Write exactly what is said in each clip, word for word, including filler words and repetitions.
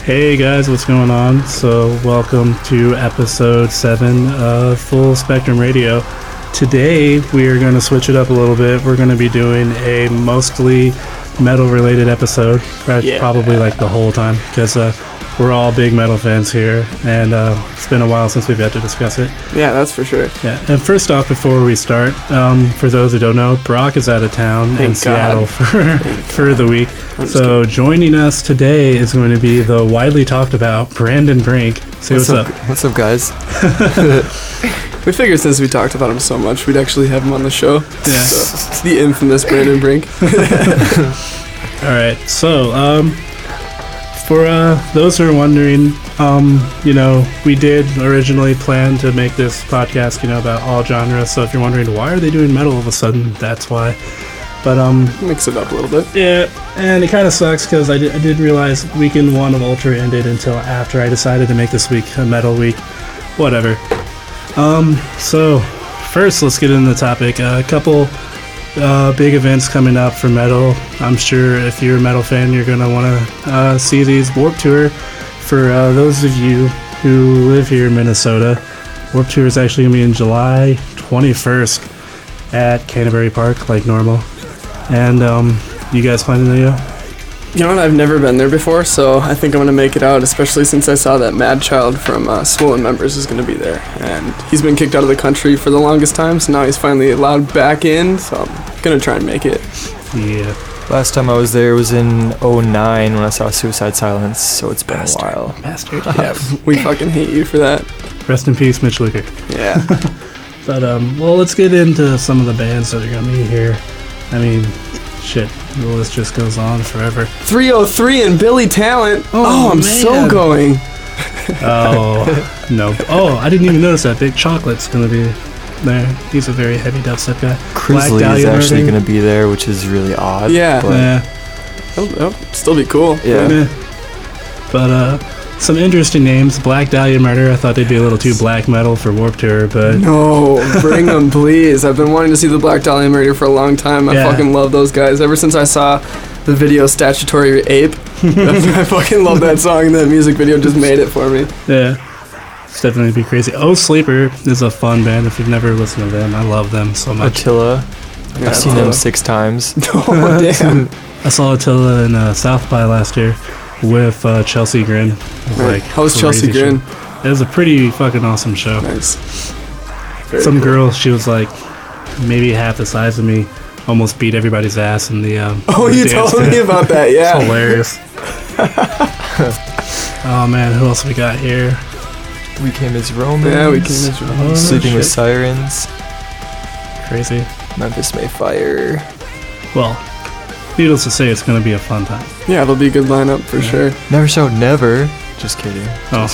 Hey guys, what's going on? So welcome to episode seven of Full Spectrum Radio. Today we are going to switch it up a little bit. We're going to be doing a mostly metal related episode, Yeah. probably like the whole time, because uh, we're all big metal fans here, and uh, it's been a while since we've had to discuss it. Yeah, that's for sure. Yeah, and first off, before we start, um, for those who don't know, Brock is out of town Thank in Seattle God. for for the week. I'm just So joining us today is going to be the widely talked about Brandon Brink. Say what's, up. What's up, guys? We figured since we talked about him so much, we'd actually have him on the show. Yeah. So, it's the infamous Brandon Brink. All right. So, um, for uh, those who are wondering, um, you know, we did originally plan to make this podcast, you know, about all genres. So if you're wondering why are they doing metal all of a sudden, that's why. But um, Mix it up a little bit. yeah, and it kind of sucks because I, did, I did realize weekend one of Ultra ended until after I decided to make this week a metal week. Whatever. Um, so first, let's get into the topic. Uh, a couple uh, big events coming up for metal. I'm sure if you're a metal fan, you're gonna want to uh, see these. Warped Tour. For uh, those of you who live here in Minnesota, Warped Tour is actually gonna be in July twenty-first at Canterbury Park, like normal. And um, you guys planning to go? You know what? I've never been there before, so I think I'm going to make it out, especially since I saw that Mad Child from uh, Swollen Members is going to be there. And he's been kicked out of the country for the longest time, so now he's finally allowed back in, so I'm going to try and make it. Yeah. Last time I was there was in oh nine when I saw Suicide Silence, so it's been Bastard. a while. Bastard. Yeah, we fucking hate you for that. Rest in peace, Mitch Luker. Yeah. But, um, well, let's get into some of the bands that are going to be here. I mean, shit, the list just goes on forever. three oh three and Billy Talent. Oh, Oh, I'm man. so going. Oh, no. Oh, I didn't even notice that. Big Chocolate's going to be there. He's a very heavy dubstep guy. Black Crisley is Dahlia actually Murder. going to be there, which is really odd. Yeah. But Yeah. That'll, that'll still be cool. yeah. Yeah. But, uh, some interesting names. Black Dahlia Murder. I thought they'd be a little too black metal for Warped Tour, but No, bring them, please. I've been wanting to see the Black Dahlia Murder for a long time. I Yeah. fucking love those guys. Ever since I saw the video Statutory Ape, I fucking love that song, and that music video just made it for me. yeah. It's definitely be crazy. Oh, Sleeper is a fun band. If you've never listened to them, I love them so much. Attila. Yeah, I've seen Attila. them six times. Oh, damn. I saw Attila in uh, South by last year with uh, Chelsea Grin. It was Right. like How's Chelsea crazy Grin? show. It was a pretty fucking awesome show. Nice. Very Some cool. girl, she was like maybe half the size of me, almost beat everybody's ass in the. Um, Oh, the you dance told me step. about that, It's yeah. hilarious. Oh man, who else we got here? We Came as Romans. Yeah, we can just Oh, Sleeping with shit. Sirens. Crazy. Memphis May Fire. Well, needless to say, it's gonna be a fun time. Yeah, it'll be a good lineup for sure. Never Shout Never. Just kidding.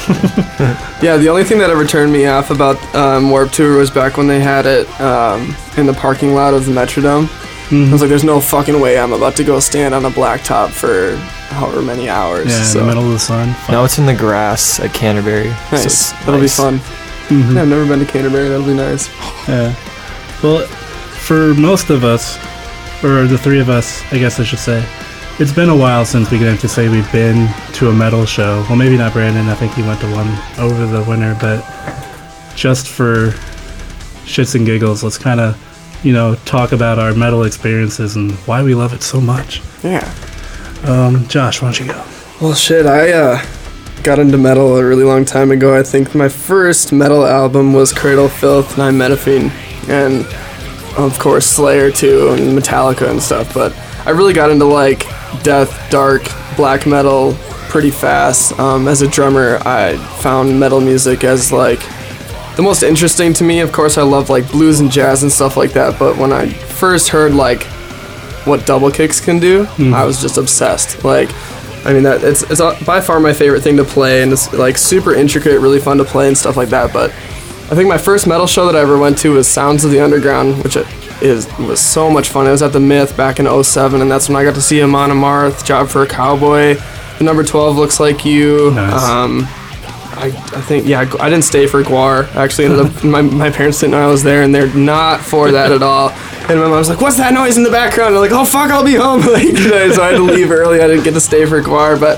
Oh, Yeah, the only thing that ever turned me off about um, Warped Tour was back when they had it um, in the parking lot of the Metrodome. I was like, there's no fucking way I'm about to go stand on a blacktop for however many hours. yeah, in so. the middle of the sun. Now it's in the grass at Canterbury. so Nice. it's That'll nice. be fun. Mhm. Yeah, I've never been to Canterbury. That'll be nice. Yeah. Well, for most of us, or the three of us, I guess I should say, it's been a while since we can to say we've been to a metal show. Well, maybe not Brandon. I think he went to one over the winter, but just for shits and giggles, let's kind of, you know, talk about our metal experiences and why we love it so much. Yeah. Um, Josh, why don't you go? Well, shit, I uh, got into metal a really long time ago. I think my first metal album was Cradle of Filth, Nine Metaphine, and of course Slayer too, and Metallica and stuff. But I really got into like death, dark, black metal pretty fast. Um, as a drummer, I found metal music as like the most interesting to me. Of course, I love like blues and jazz and stuff like that. But when I first heard like what double kicks can do, Mm. I was just obsessed. Like, I mean, that it's it's by far my favorite thing to play, and it's like super intricate, really fun to play and stuff like that. But I think my first metal show that I ever went to was Sounds of the Underground, which it is was so much fun. It was at the Myth back in oh seven, and that's when I got to see Amon Amarth, Job for a Cowboy, the number twelve Looks Like You. Nice. Um, I, I think, yeah, I didn't stay for Guar. I actually ended up, my, my parents didn't know I was there, and they're not for that at all. And my mom was like, what's that noise in the background? I'm like, oh, fuck, I'll be home. Like, so I had to leave early. I didn't get to stay for Guar, but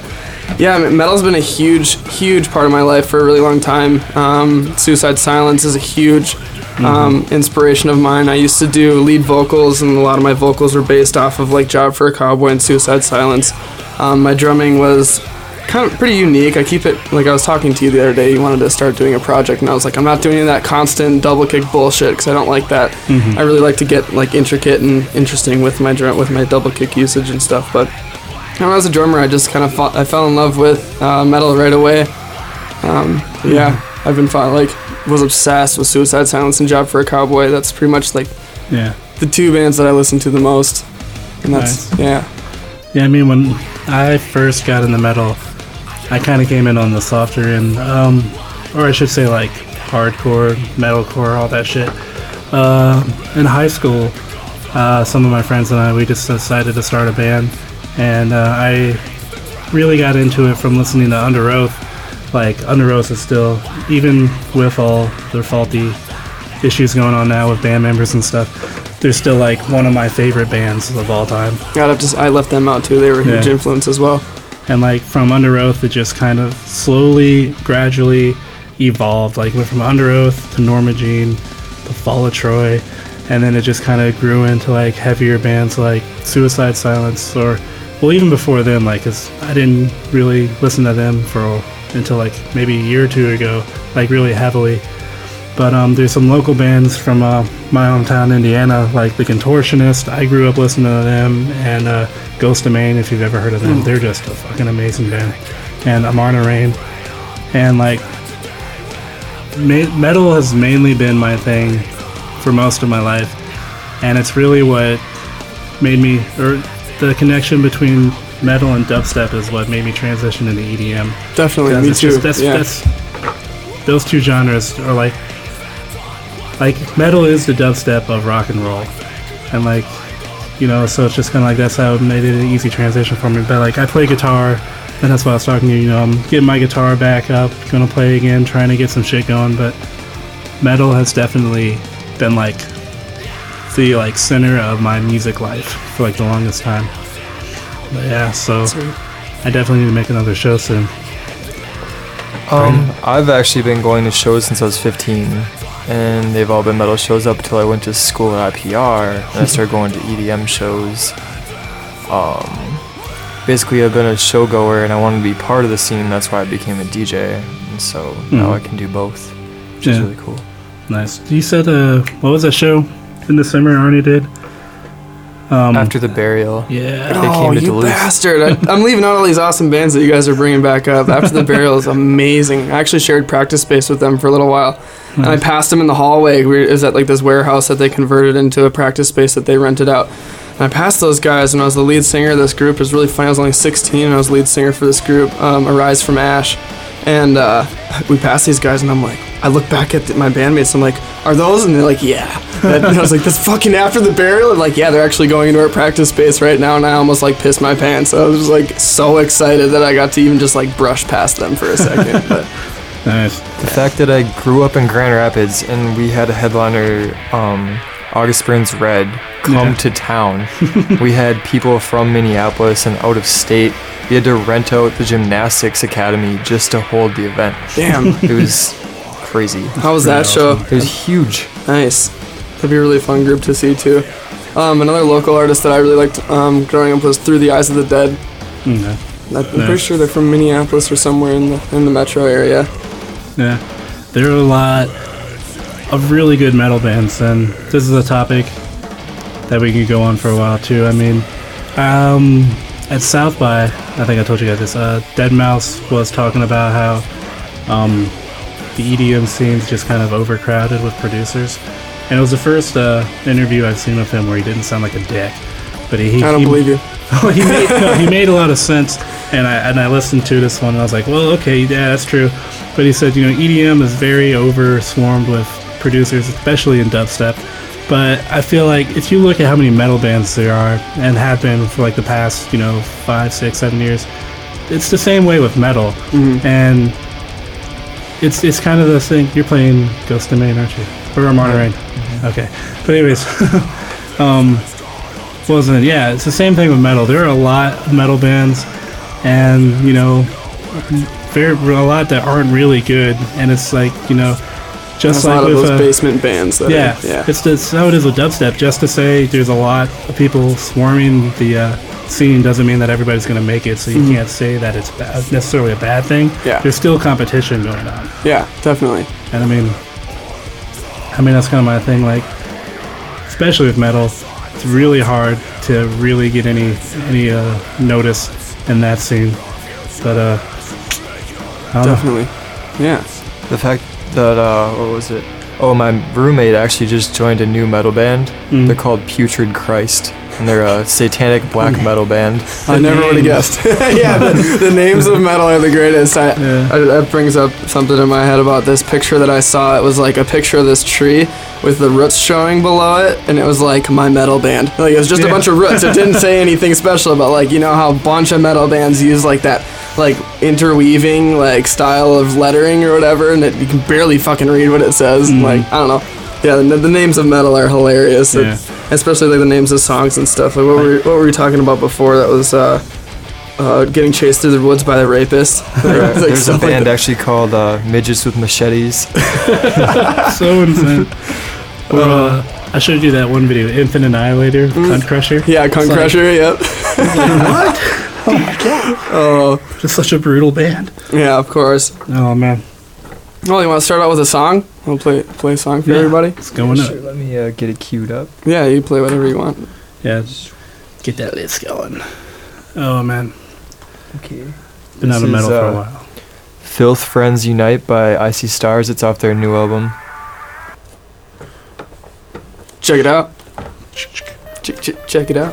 Yeah, I mean, metal's been a huge, huge part of my life for a really long time. Um, Suicide Silence is a huge um, mm-hmm. inspiration of mine. I used to do lead vocals, and a lot of my vocals were based off of like Job for a Cowboy and Suicide Silence. Um, my drumming was kind of pretty unique. I keep it, like I was talking to you the other day, you wanted to start doing a project, and I was like, I'm not doing any of that constant double kick bullshit, because I don't like that. Mm-hmm. I really like to get like intricate and interesting with my drum, with my double kick usage and stuff, but when I was a drummer, I just kind of fought, I fell in love with uh, metal right away. Um, yeah, I've been fought, like was obsessed with Suicide Silence and Job for a Cowboy. That's pretty much like yeah the two bands that I listen to the most. And that's nice. yeah. Yeah, I mean, when I first got into metal, I kind of came in on the softer end, um, or I should say like hardcore, metalcore, all that shit. Uh, in high school, uh, some of my friends and I, we just decided to start a band. And uh, I really got into it from listening to Under Oath. Like, Under Oath is still, even with all their faulty issues going on now with band members and stuff, they're still like one of my favorite bands of all time. God, I just I left them out too. They were a huge yeah. influence as well. And like from Under Oath, it just kind of slowly, gradually evolved. Like went from Under Oath to Norma Jean, to Fall of Troy, and then it just kind of grew into like heavier bands like Suicide Silence, or well, even before then, like, cause I didn't really listen to them for until like maybe a year or two ago, like really heavily. But um, there's some local bands from uh, my hometown, Indiana, like The Contortionist. I grew up listening to them, and uh, Ghost of Maine, if you've ever heard of them. Mm. They're just a fucking amazing band. And Amarna Rain. And like, ma- metal has mainly been my thing for most of my life. And it's really what made me, or the connection between metal and dubstep is what made me transition into E D M. Definitely, me too. Just, that's, yeah. that's, those two genres are like, like metal is the dubstep of rock and roll, and like, you know, so it's just kind of like that's how it made it an easy transition for me. But like, I play guitar, and that's why I was talking to you. You know, I'm getting my guitar back up, gonna play again, trying to get some shit going. But metal has definitely been like the like center of my music life for like the longest time. But yeah, so Sweet. I definitely need to make another show soon. Um, I've actually been going to shows since I was fifteen, and they've all been metal shows up until I went to school at I P R, and I started going to E D M shows. Um, basically, I've been a showgoer, and I wanted to be part of the scene. That's why I became a D J, and so mm-hmm. now I can do both, which yeah. is really cool. Nice. You said, uh, what was that show in the summer Arnie did? Um, After the Burial. Yeah. They oh, came to you Duluth. Bastard. I, I'm leaving out all these awesome bands that you guys are bringing back up. After the Burial is amazing. I actually shared practice space with them for a little while. Nice. And I passed them in the hallway. We were, it was at like this warehouse that they converted into a practice space that they rented out. And I passed those guys when I was the lead singer of this group. It was really funny. I was only sixteen and I was lead singer for this group, um, Arise from Ash. And uh, we passed these guys and I'm like, I look back at the, my bandmates, I'm like, are those? And they're like, yeah. And I was like, that's fucking After the Burial? And like, yeah, they're actually going into our practice space right now, and I almost like pissed my pants. I was just like so excited that I got to even just like brush past them for a second. But nice. The fact that I grew up in Grand Rapids and we had a headliner, um, August Burns Red, come yeah. to town. We had people from Minneapolis and out of state. We had to rent out the gymnastics academy just to hold the event. Damn. It was crazy. How was that show? It was huge. Nice. That'd be a really fun group to see too. Um, another local artist that I really liked um, growing up was Through the Eyes of the Dead. Okay. I'm nice. pretty sure they're from Minneapolis or somewhere in the in the metro area. Yeah, there are a lot of really good metal bands, and this is a topic that we could go on for a while too. I mean, um, at South by, I think I told you guys this, uh, deadmau was talking about how um, the E D M scene's just kind of overcrowded with producers. And it was the first uh, interview I've seen of him where he didn't sound like a dick. But he, he I don't he, believe you. he, made, no, he made a lot of sense, and I and I listened to this one, and I was like, well, okay, yeah, that's true. But he said, you know, E D M is very over-swarmed with producers, especially in dubstep. But I feel like if you look at how many metal bands there are, and have been for like the past, you know, five, six, seven years, it's the same way with metal. Mm-hmm. And it's it's kind of the thing. You're playing Ghost of Maine, aren't you? Or Amarna Rain. Mm-hmm. Okay. But anyways, um, wasn't it? Yeah, it's the same thing with metal. There are a lot of metal bands, and you know, very a lot that aren't really good, and it's like you know, just There's like a lot with of those uh, basement bands. That yeah, are, yeah. it's just how it is with dubstep. Just to say there's a lot of people swarming the uh, scene doesn't mean that everybody's going to make it. So you Mhm. can't say that it's bad, necessarily a bad thing. Yeah. There's still competition going on, Yeah, definitely. and I mean, I mean that's kind of my thing. Like, especially with metal, it's really hard to really get any any uh, notice in that scene. But uh, I don't know. Definitely. Yeah. The fact that, uh, what was it? Oh, my roommate actually just joined a new metal band. Mm. They're called Putrid Christ, and they're a satanic black metal band. I The never would have names. guessed. Yeah, the, the names of metal are the greatest. I, Yeah. I, that brings up something in my head about this picture that I saw. It was like a picture of this tree with the roots showing below it, and it was like my metal band. Like it was just a Yeah. bunch of roots. It didn't say anything special, but like you know how a bunch of metal bands use like that like interweaving like style of lettering or whatever, and it, you can barely fucking read what it says. Mhm. Like I don't know. Yeah, the, the names of metal are hilarious. It- Yeah. especially like the names of songs and stuff. Like what were what were we talking about before? That was uh, uh, getting chased through the woods by the rapist. There- Like, There's a stuff like band that. actually called uh, Midgets with Machetes. So insane. Or, uh, I showed you that one video, Infant Annihilator, Cunt Crusher. Yeah, Cunt It's like- Crusher. Yep. What? Oh my god. Oh Just such a brutal band. yeah, of course. Oh man. Well, you want to start out with a song? I'll play play a song for Yeah. everybody. It's going up. Sure, let me uh, get it queued up. Yeah, you play whatever you want. Yeah. Get that list going. Oh man. Okay. Been This out of is, metal for uh, a while. Filth Friends Unite by Icy Stars. It's off their new album. Check it out. Ch- ch- check it out.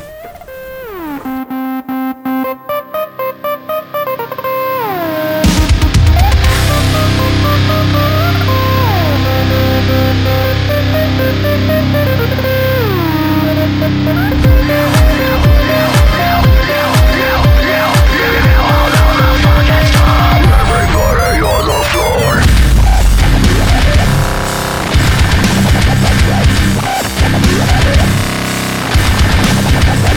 Everybody on the floor.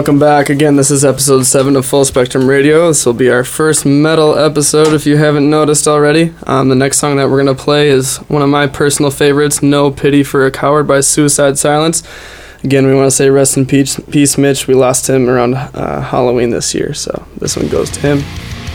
welcome back. Again, this is episode seven of Full Spectrum Radio. This will be our first metal episode if you haven't noticed already. Um, the next song that we're going to play is one of my personal favorites, No Pity for a Coward by Suicide Silence. Again, we want to say rest in peace, peace Mitch. We lost him around uh, Halloween this year, so this one goes to him.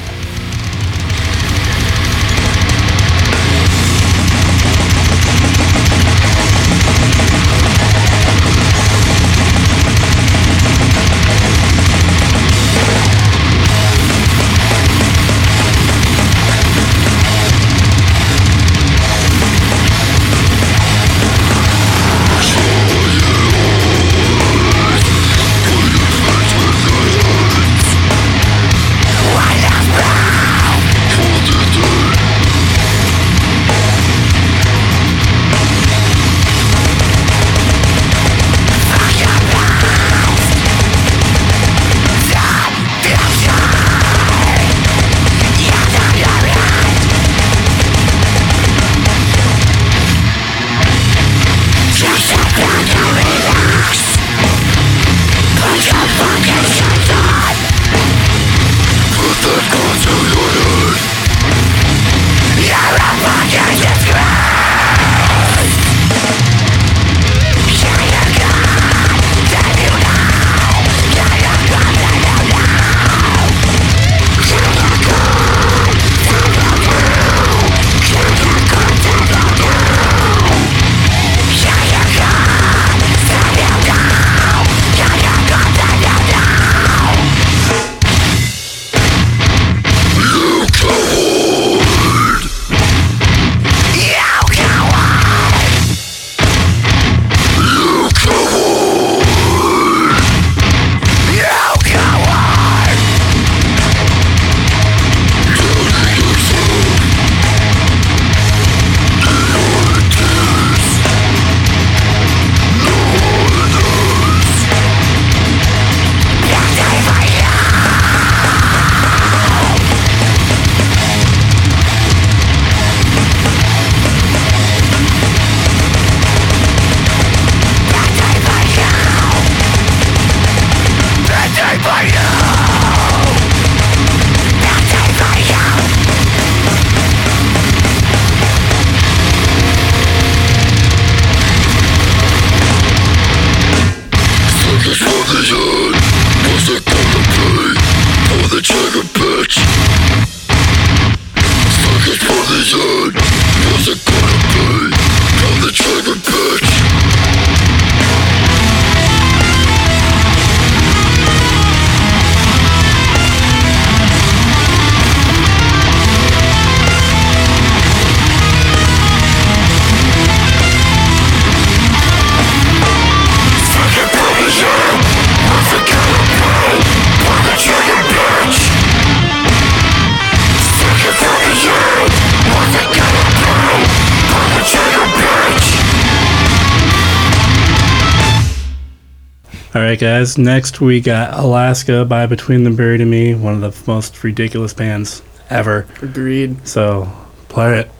Alright guys, next we got Alaska by Between the Buried and Me, one of the most ridiculous bands ever. Agreed. So, play it.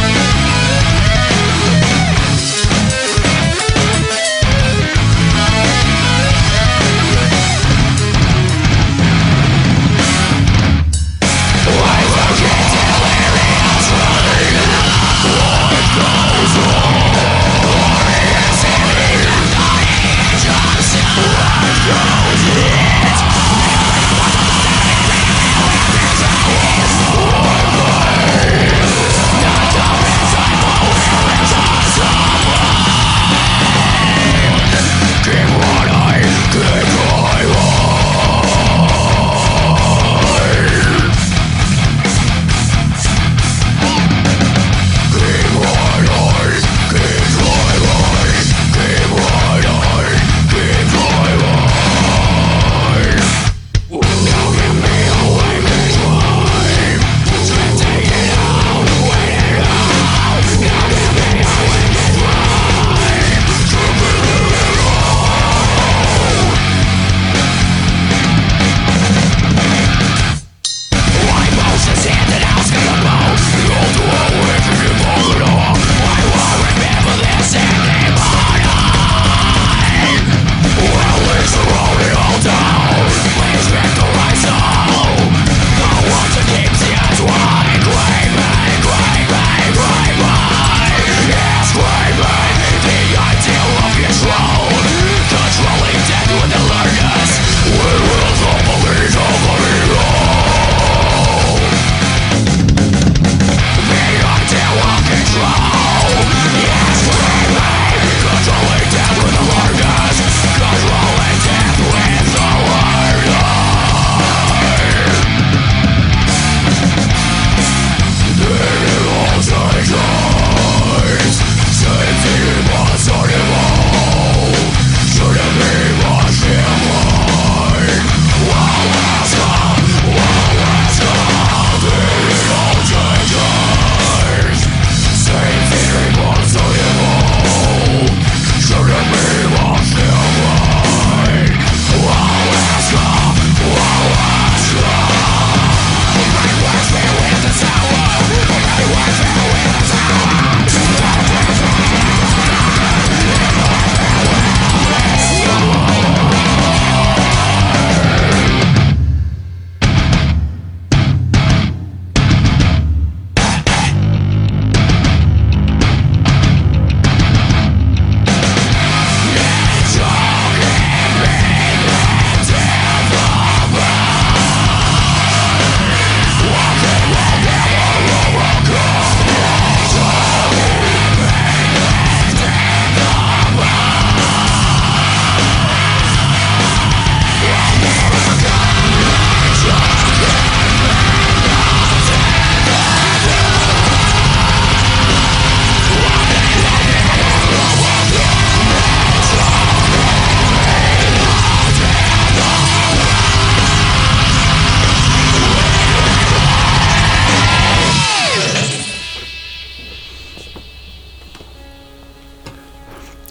We'll be right back.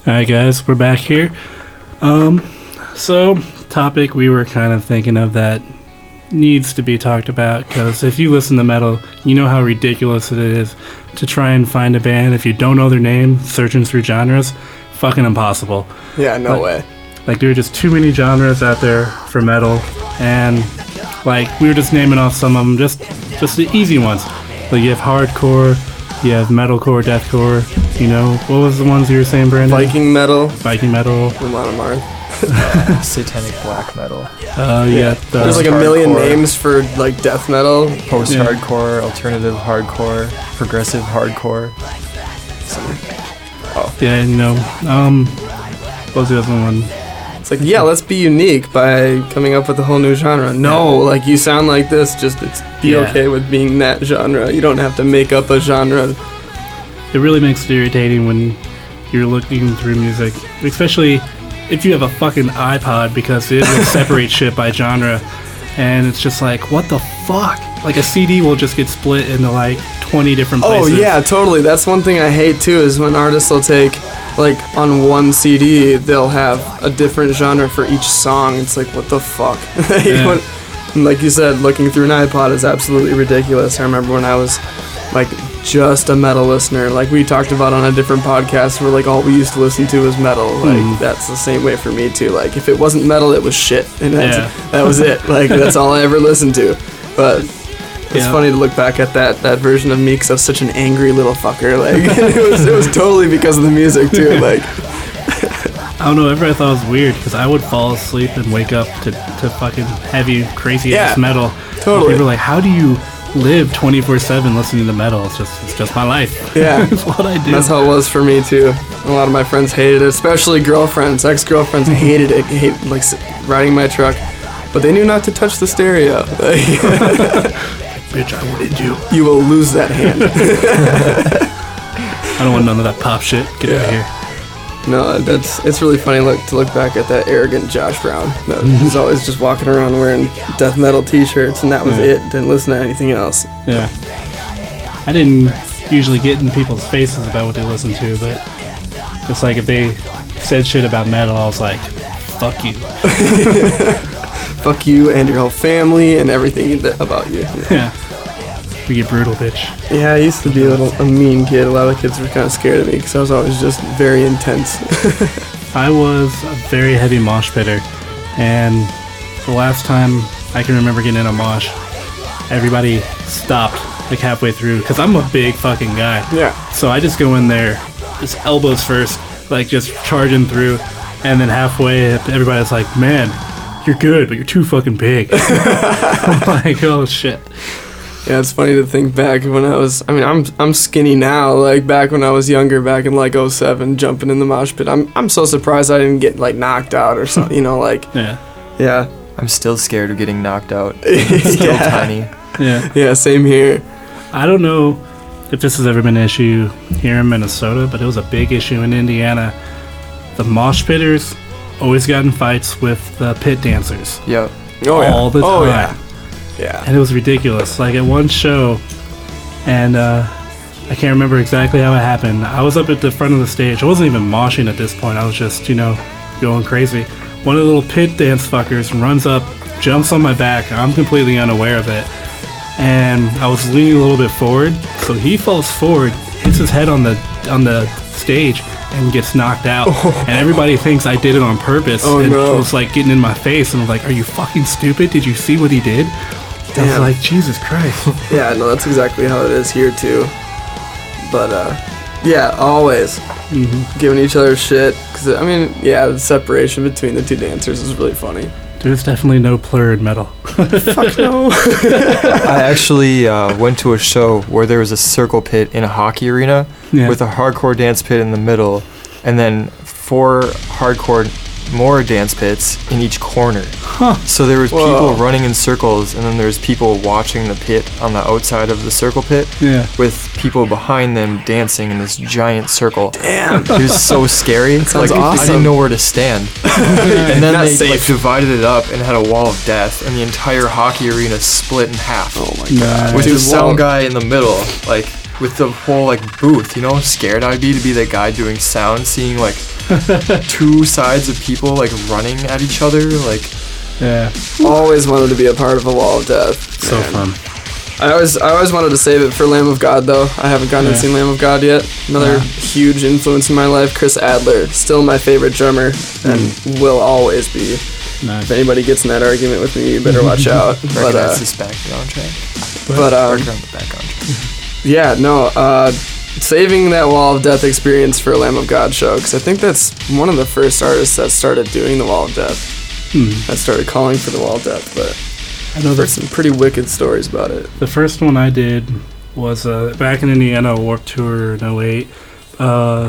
Alright guys, we're back here. Um, so, topic we were kind of thinking of that needs to be talked about, because if you listen to metal, you know how ridiculous it is to try and find a band if you don't know their name, searching through genres. Fucking impossible. Yeah, no Like- way. Like, there are just too many genres out there for metal, and, like, we were just naming off some of them, just, just the easy ones. Like, you have hardcore, you have metalcore, deathcore, you know, what was the ones you were saying, Brandon? Viking metal. Viking metal. Lamont Amarth. Satanic black metal, Uh, you got the, There's like a million Hardcore. names for like death metal. post-hardcore, alternative hardcore, progressive hardcore. yeah, you know, um, what was the other one? It's like, yeah, let's be unique by coming up with a whole new genre. No, like you sound like this, just it's be Yeah. okay with being that genre. You don't have to make up a genre. It really makes it irritating when you're looking through music, especially if you have a fucking iPod, because it will separate shit by genre, and it's just like, what the fuck? Like a C D will just get split into like twenty different Oh places. yeah, totally. That's one thing I hate too, is when artists will take, like, on one C D, they'll have a different genre for each song. It's like, what the fuck? Yeah. When- and like you said, looking through an iPod is absolutely ridiculous. I remember when I was, like, just a metal listener. Like we talked about on a different podcast where, like, all we used to listen to was metal. Like, Mhm. that's the same way for me too. Like, if it wasn't metal, it was shit. And that's, Yeah. that was it. Like, that's all I ever listened to. But it's Yeah. funny to look back at that that version of me, because I was such an angry little fucker. Like it was it was totally because of the music too. Like I don't know, everybody thought it was weird, because I would fall asleep and wake up to, to fucking heavy, crazy ass Yeah, metal. totally. People were like, how do you live twenty-four seven listening to metal? It's just, it's just my life. Yeah. It's what I do. that's how it was for me too. A lot of my friends hated it, especially girlfriends, ex girlfriends hated it. Hate like s- riding my truck, but they knew not to touch the stereo. Like, Bitch, I wanted you. you will lose that hand. I don't want none of that pop shit. Get out of here. No, that's it's really funny look to look back at that arrogant Josh Brown. That was always just walking around wearing death metal T-shirts, and that was Yeah. it. Didn't listen to anything else. Yeah. I didn't usually get in people's faces about what they listen to, but it's like if they said shit about metal, I was like, fuck you. Fuck you and your whole family and everything that- about you. Yeah. We get brutal, bitch. Yeah, I used to be a little a mean kid. A lot of kids were kind of scared of me because I was always just very intense. I was a very heavy mosh pitter, and the last time I can remember getting in a mosh, everybody stopped like halfway through, because I'm a big fucking guy. Yeah. So I just go in there, just elbows first, like just charging through, and then halfway, everybody's like, man, you're good, but you're too fucking big. I'm like, oh shit. Yeah, it's funny to think back when I was. I mean, I'm I'm skinny now. Like back when I was younger, back in like oh seven, jumping in the mosh pit. I'm I'm so surprised I didn't get like knocked out or something. You know, like Yeah. yeah, I'm still scared of getting knocked out. Still yeah, tiny. Yeah. yeah. Same here. I don't know if this has ever been an issue here in Minnesota, but it was a big issue in Indiana. The mosh pitters always got in fights with the pit dancers. Yep. Oh yeah. All the Oh time. yeah. Yeah. And it was ridiculous. Like at one show, and uh, I can't remember exactly how it happened. I was up at the front of the stage. I wasn't even moshing at this point. I was just, you know, going crazy. One of the little pit dance fuckers runs up, jumps on my back. I'm completely unaware of it. And I was leaning a little bit forward, so he falls forward, hits his head on the on the stage, and gets knocked out. And everybody thinks I did it on purpose. Oh, and no. it was like getting in my face, and I was like, "Are you fucking stupid? Did you see what he did?" I was Damn. like, Jesus Christ. Yeah, no, that's exactly how it is here too. But uh, yeah, always Mm-hmm. giving each other shit. Cause I mean, yeah, the separation between the two dancers is really funny. There's definitely no plur in metal. Fuck no. I actually uh, went to a show where there was a circle pit in a hockey arena Yeah. with a hardcore dance pit in the middle, and then four hardcore more dance pits in each corner. Huh. So there was Whoa. people running in circles, and then there's people watching the pit on the outside of the circle pit, Yeah. with people behind them dancing in this giant circle. Damn. It was so scary. sounds like, I awesome. didn't know where to stand. And then Not they safe. like divided it up and had a wall of death, and the entire hockey arena split in half. Oh my Nah. god. With Dude, the sound wall- guy in the middle, like with the whole like booth. You know how scared I'd be to be the guy doing sound, seeing like two sides of people like running at each other. Like, yeah, always wanted to be a part of a Wall of Death. So man. fun. I always, I always wanted to save it for Lamb of God, though. I haven't gone and Yeah. seen Lamb of God yet. Another Yeah. huge influence in my life, Chris Adler, still my favorite drummer, and Mm. will always be. Nice. If anybody gets in that argument with me, you better watch out. But, recognize uh, this background track. but um, Background, the background track. yeah, no, uh, saving that Wall of Death experience for a Lamb of God show, because I think that's one of the first artists that started doing the Wall of Death. Hmm. That started calling for the Wall of Death, but I know I've heard the, some pretty wicked stories about it. the first one I did was uh, back in Indiana, Warped Tour in oh eight. Uh,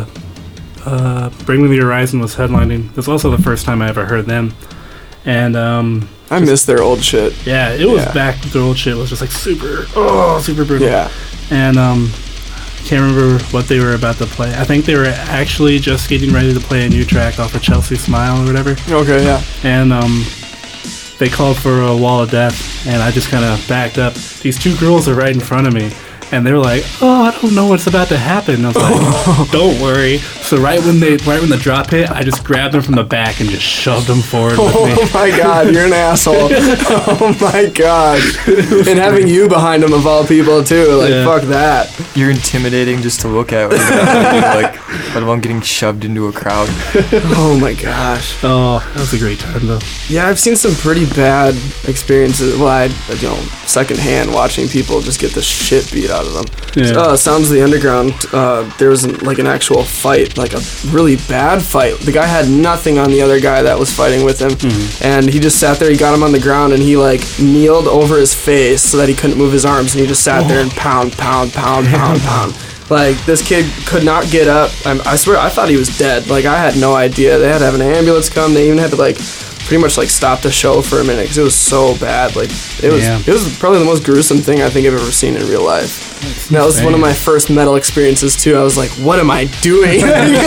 uh, Bring Me the Horizon was headlining. That's also the first time I ever heard them. And um, I miss their old shit. yeah, it was Yeah. back. The old shit was just like super, oh, super brutal. Yeah. And um, can't remember what they were about to play. I think they were actually just getting ready to play a new track off of Chelsea Smile or whatever. Okay, yeah. And um, they called for a Wall of Death, and I just kind of backed up. These two girls are right in front of me, and they were like, "Oh, I don't know what's about to happen." I was like, "Don't worry." So right when they, right when the drop hit, I just grabbed them from the back and just shoved them forward with me. Oh my god, you're an asshole. Oh my god. And having you behind him of all people too, like Yeah. fuck that. You're intimidating just to look at. When you're like, let alone getting shoved into a crowd. Oh my gosh. Oh, that was a great time though. Yeah, I've seen some pretty bad experiences. Well, I, you know, secondhand watching people just get the shit beat out of them. Yeah. Uh, Sounds of the Underground, uh, there was an, like an actual fight, like a really bad fight. The guy had nothing on the other guy that was fighting with him, and he just sat there. He got him on the ground, and he like kneeled over his face so that he couldn't move his arms, and he just sat there and pound, pound, pound, pound, pound. Like, this kid could not get up. I'm, I swear, I thought he was dead. Like, I had no idea. They had to have an ambulance come. They even had to like pretty much like stop the show for a minute because it was so bad. Like, it was Yeah. it was probably the most gruesome thing I think I've ever seen in real life. That was one of my first metal experiences too. I was like, what am I doing?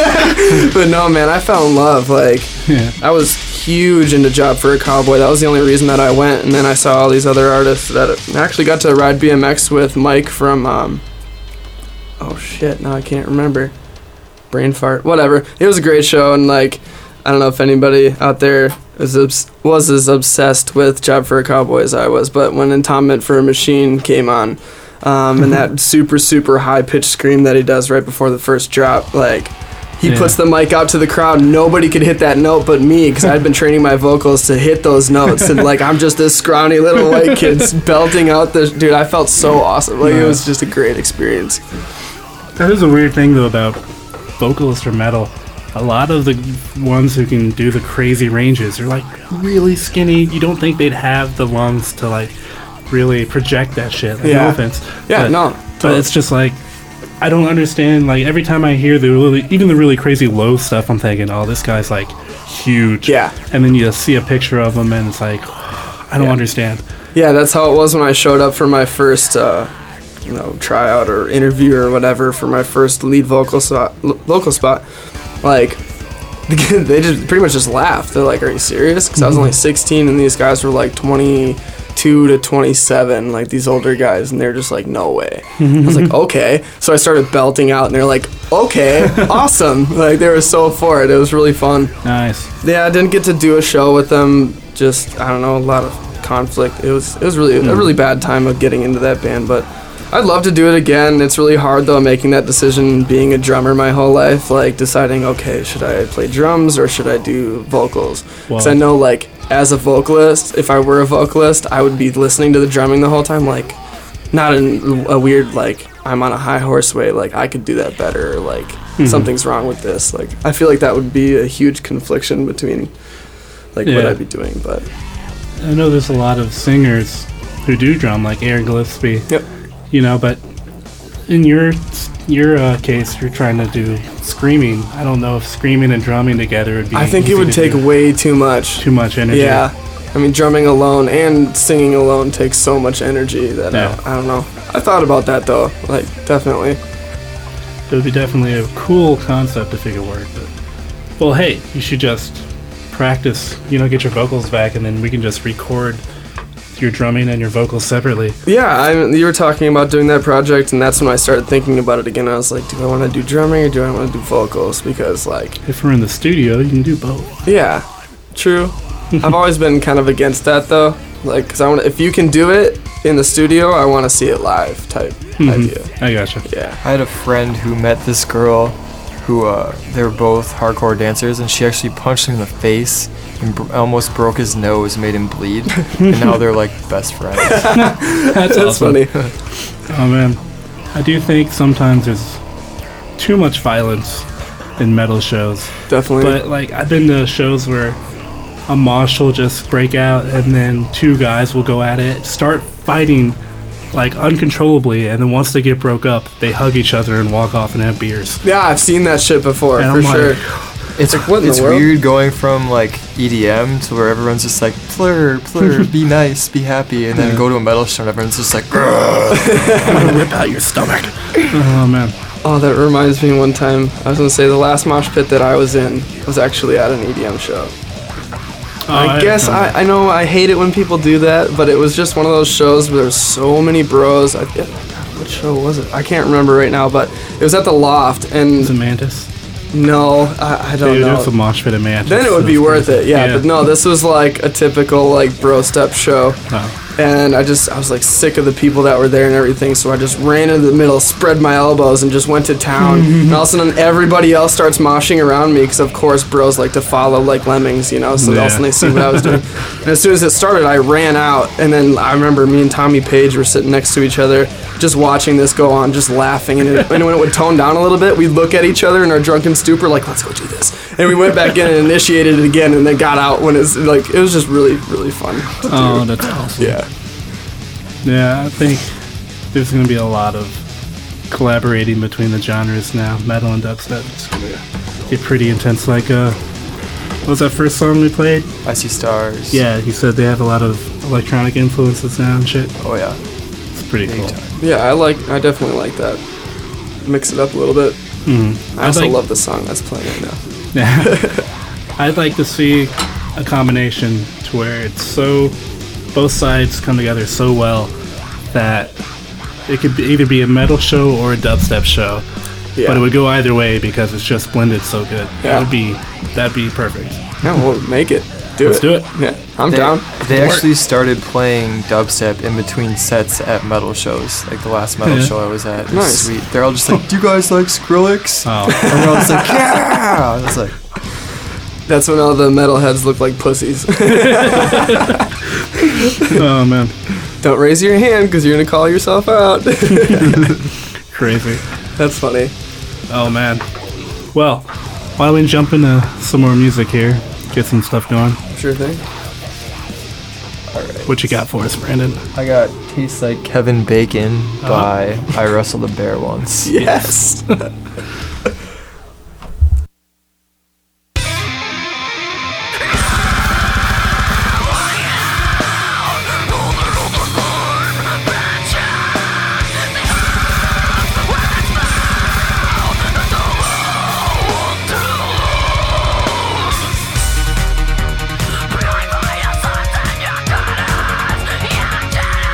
But no, man, I fell in love. Like, Yeah. I was huge into Job for a Cowboy. That was the only reason that I went. And then I saw all these other artists that I actually got to ride B M X with Mike from, um, oh shit, now I can't remember. Brain fart. Whatever. It was a great show, and like, I don't know if anybody out there is obs- was as obsessed with Job for a Cowboy as I was, but when Entombment for a Machine came on, um, and that super, super high-pitched scream that he does right before the first drop, like, he Yeah. puts the mic out to the crowd. Nobody could hit that note but me, because I'd been training my vocals to hit those notes, and like, I'm just this scrawny little white kid belting out this. Dude, I felt so awesome. Like, it was just a great experience. That is a weird thing though about vocalists or metal. A lot of the ones who can do the crazy ranges are like really skinny. You don't think they'd have the lungs to like really project that shit. Like, Yeah. No offense. Yeah, but, no. But it's just like, I don't understand. Like, every time I hear the really, even the really crazy low stuff, I'm thinking, oh, this guy's like huge. Yeah. And then you see a picture of him and it's like, I don't Yeah. understand. Yeah, that's how it was when I showed up for my first, uh, you know, tryout or interview or whatever for my first lead vocal spot. Vocal spot. Like, they just pretty much just laughed. They're like, "Are you serious?" Because I was only sixteen and these guys were like twenty-two to twenty-seven, like these older guys, and they're just like, "No way." I was like, "Okay." So I started belting out, and they're like, "Okay, awesome!" Like, they were so for it. It was really fun. Nice. Yeah, I didn't get to do a show with them. Just, I don't know, a lot of conflict. It was it was really a really bad time of getting into that band, but I'd love to do it again. It's really hard though, making that decision, being a drummer my whole life, like deciding, okay, should I play drums or should I do vocals? Because I Wow. know, like, as a vocalist, if I were a vocalist, I would be listening to the drumming the whole time, like, not in a weird, like, I'm on a high horse way, like, I could do that better, or, like, something's wrong with this. Like, I feel like that would be a huge confliction between, like, what Yeah. I'd be doing, but... I know there's a lot of singers who do drum, like Aaron Gillespie. Yep. You know, but in your your uh, case, you're trying to do screaming. I don't know if screaming and drumming together would be. I think it easy would to take do. way too much. too much energy. Yeah. I mean, drumming alone and singing alone takes so much energy that Yeah. I, I don't know. I thought about that though. Like, definitely. It would be definitely a cool concept if it could work. But, well, hey, you should just practice. You know, get your vocals back, and then we can just record your drumming and your vocals separately. Yeah, I, you were talking about doing that project, and that's when I started thinking about it again. I was like, do I want to do drumming or do I want to do vocals? Because, like... If we're in the studio, you can do both. Yeah, true. I've always been kind of against that, though. Like, because I want if you can do it in the studio, I want to see it live type mm-hmm. idea. I gotcha. Yeah. I had a friend who met this girl who, uh, they were both hardcore dancers, and she actually punched him in the face and br- almost broke his nose, made him bleed, and now they're like best friends. That's, That's awesome. funny. Oh man, I do think sometimes there's too much violence in metal shows. Definitely. But like, I've been to shows where a mosh will just break out, and then two guys will go at it, start fighting like uncontrollably, and then once they get broke up, they hug each other and walk off and have beers. Yeah, I've seen that shit before, And for I'm sure. like, It's like, what in it's the world? weird going from like E D M to where everyone's just like plur plur, be nice, be happy, and then Yeah. go to a metal show and everyone's just like, I'm gonna rip out your stomach. Oh man. Oh, that reminds me one time, I was going to say the last mosh pit that I was in was actually at an E D M show. Oh, I guess I, I know I hate it when people do that, but it was just one of those shows where there's so many bros. I, what show was it? I can't remember right now, but it was at the Loft, and Is it Mantis? no, I, I don't Dude, know. there's a mosh pit at Mantis. Then it would be That's worth crazy. it, yeah, But no, this was like a typical like bro step show. Oh. And I just, I was like sick of the people that were there and everything, so I just ran into the middle, spread my elbows, and just went to town. And all of a sudden, everybody else starts moshing around me, because of course, bros like to follow like lemmings, you know, so all of a sudden they see what I was doing. And as soon as it started, I ran out, and then I remember me and Tommy Page were sitting next to each other, just watching this go on, just laughing. And, it, and when it would tone down a little bit, we'd look at each other in our drunken stupor, like, let's go do this. And we went back in and initiated it again, and then got out when it's like, it was just really, really fun. to Oh, do. that's awesome. Yeah. Yeah, I think there's going to be a lot of collaborating between the genres now, metal and dubstep. It's going to get pretty intense. Like, uh, what was that first song we played? I See Stars. Yeah, he said they have a lot of electronic influences now and shit. Oh yeah. It's pretty Big cool. time. Yeah, I like. I definitely like that. Mix it up a little bit. Mm-hmm. I also like, love the song that's playing right now. Yeah. I'd like to see a combination to where it's so both sides come together so well that it could be either be a metal show or a dubstep show, Yeah. but it would go either way because it's just blended so good. Yeah. That would be that'd be perfect. Yeah, we'll make it. Do Let's it. do it. Yeah, I'm They, down. they Work. actually started playing dubstep in between sets at metal shows. Like the last metal Yeah. show I was at. It was Nice. sweet. They're all just like, do you guys like Skrillex? Oh, And they're all just like, yeah! And I was like, That's when all the metalheads look like pussies. oh man, Don't raise your hand because you're gonna call yourself out. crazy. That's funny. Oh man. Well, why don't we jump into some more music here? Get some stuff going. Sure thing. alright. What you got for us, Brandon? I got Tastes Like Kevin Bacon by I Wrestled a Bear Once. Yes.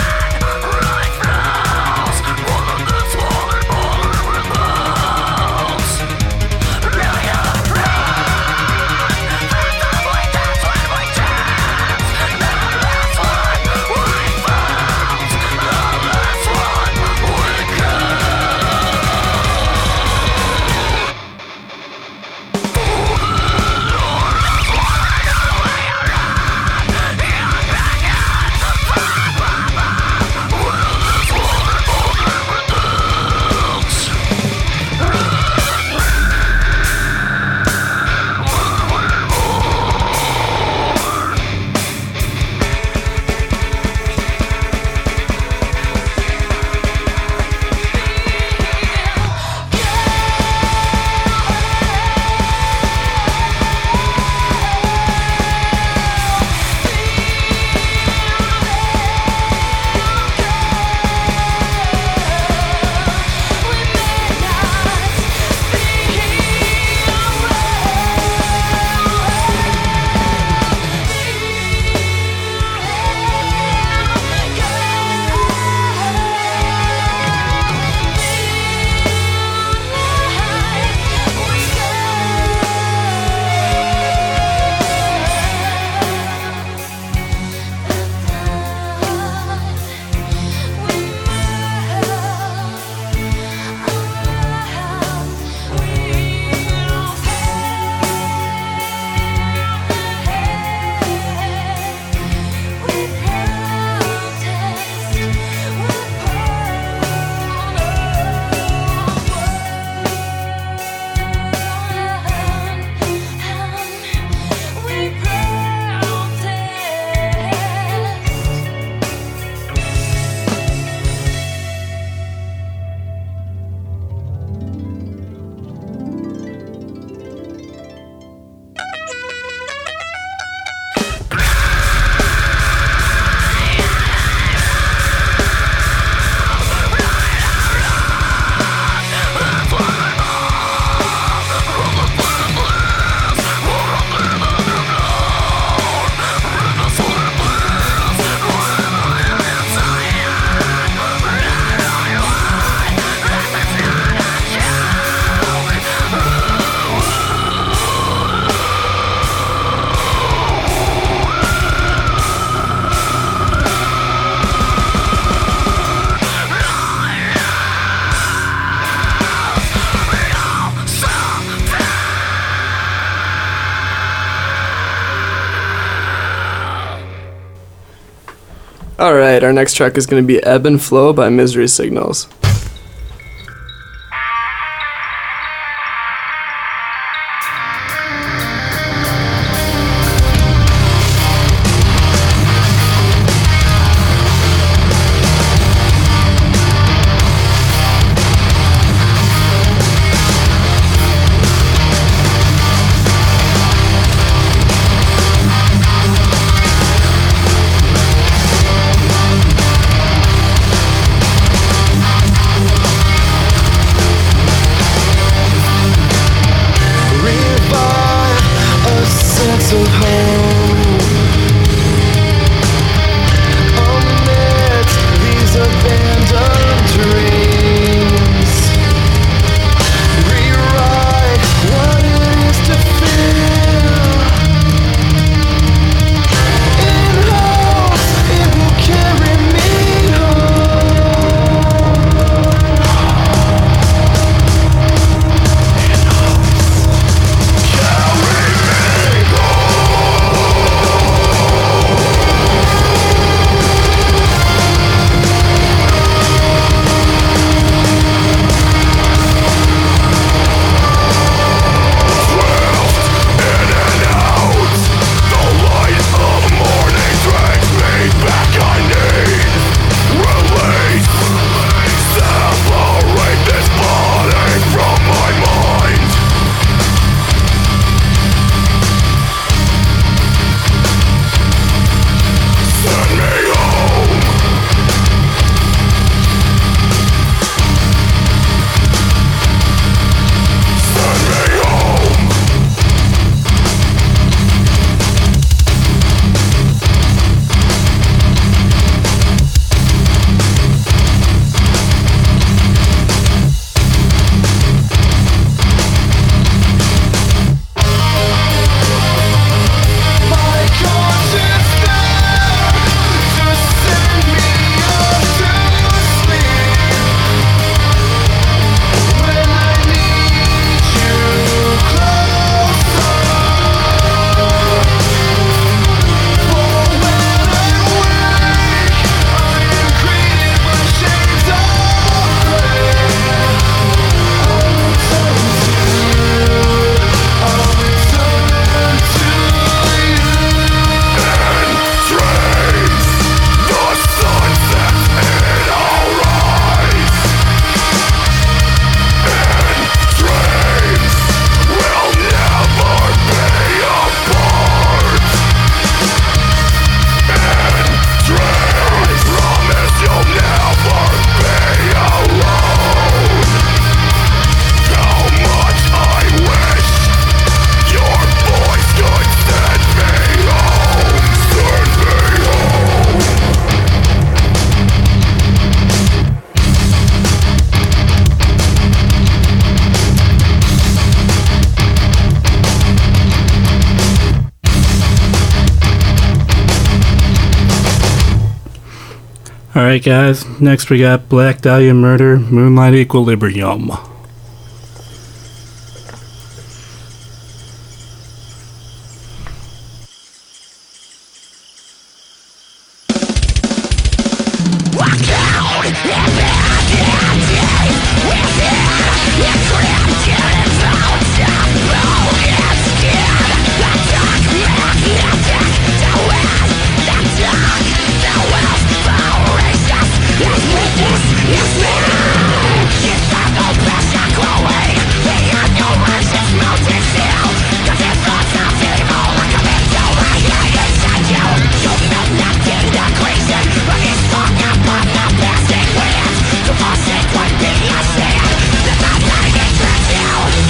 Right Alright, our next track is going to be Ebb and Flow by Misery Signals. Alright guys, next we got Black Dahlia Murder, Moonlight Equilibrium. Down.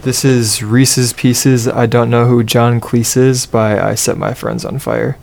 This is Reese's Pieces, I Don't Know Who John Cleese Is by I Set My Friends on Fire.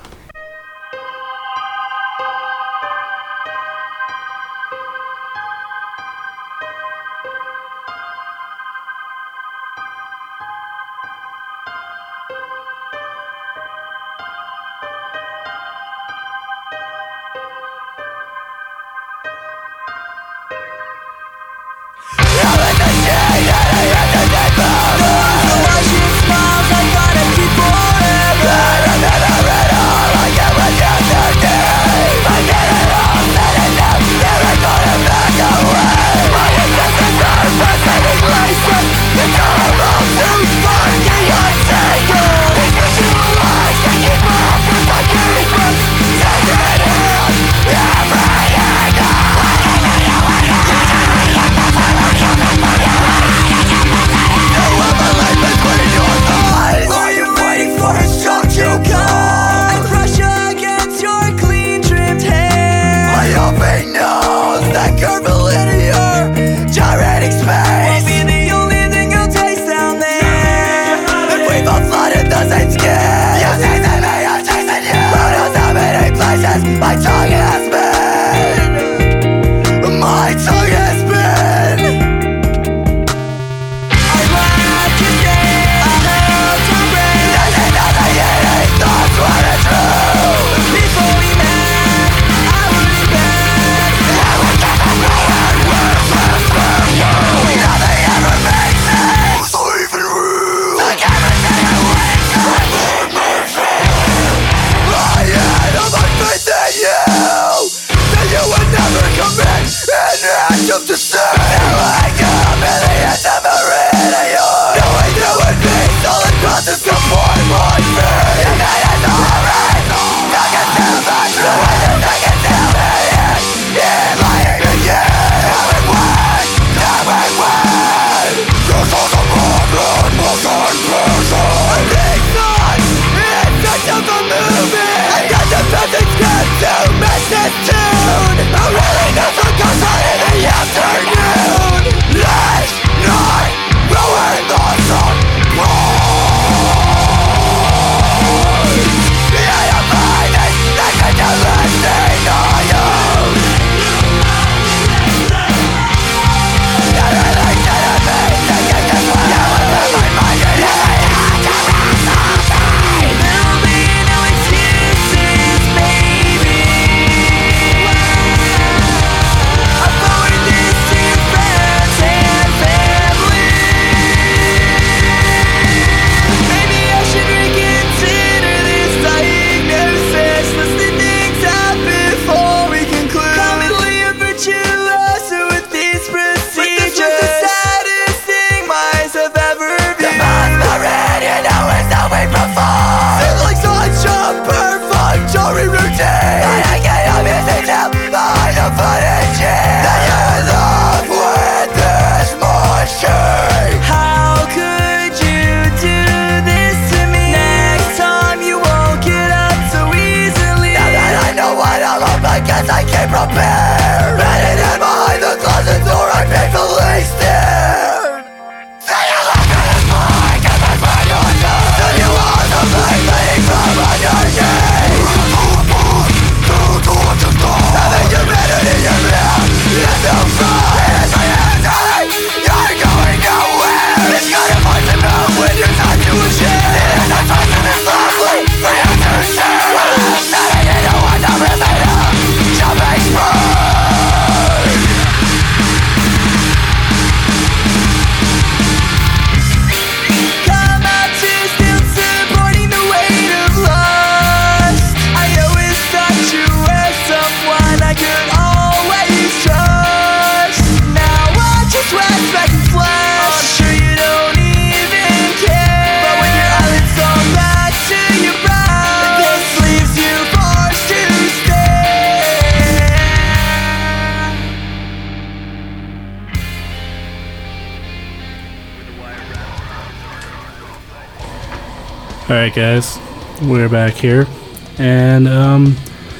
Alright guys, we're back here, and um,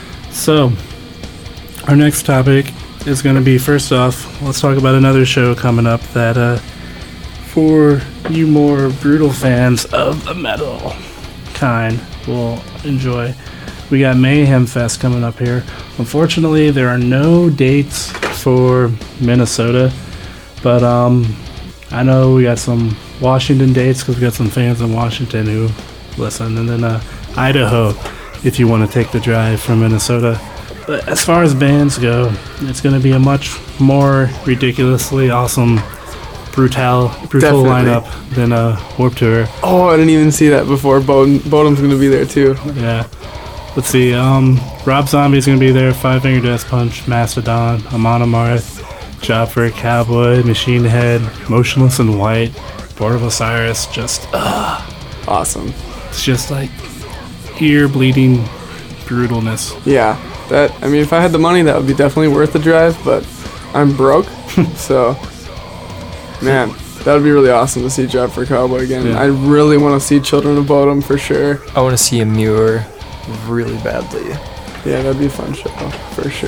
so our next topic is going to be, first off, let's talk about another show coming up that uh, for you more brutal fans of the metal kind will enjoy, we got Mayhem Fest coming up here. Unfortunately, there are no dates for Minnesota, but um, I know we got some Washington dates because we got some fans in Washington who listen, and then uh, Idaho if you want to take the drive from Minnesota. But as far as bands go, it's going to be a much more ridiculously awesome, brutal, brutal Definitely. lineup than a Warped Tour. Oh, I didn't even see that before. Bodum, Bodum's going to be there too. Yeah. Let's see. Um, Rob Zombie's going to be there. Five Finger Death Punch, Mastodon, Amon Amarth, Job for a Cowboy, Machine Head, Motionless in White, Board of Osiris. Just, uh, Awesome. it's just like ear bleeding brutalness. Yeah. That, I mean, if I had the money, that would be definitely worth the drive, but I'm broke, so, man, that would be really awesome to see Job for a Cowboy again. Yeah. I really want to see Children of Bodom for sure. I want to see a Muir really badly. Yeah, that'd be a fun show, for sure.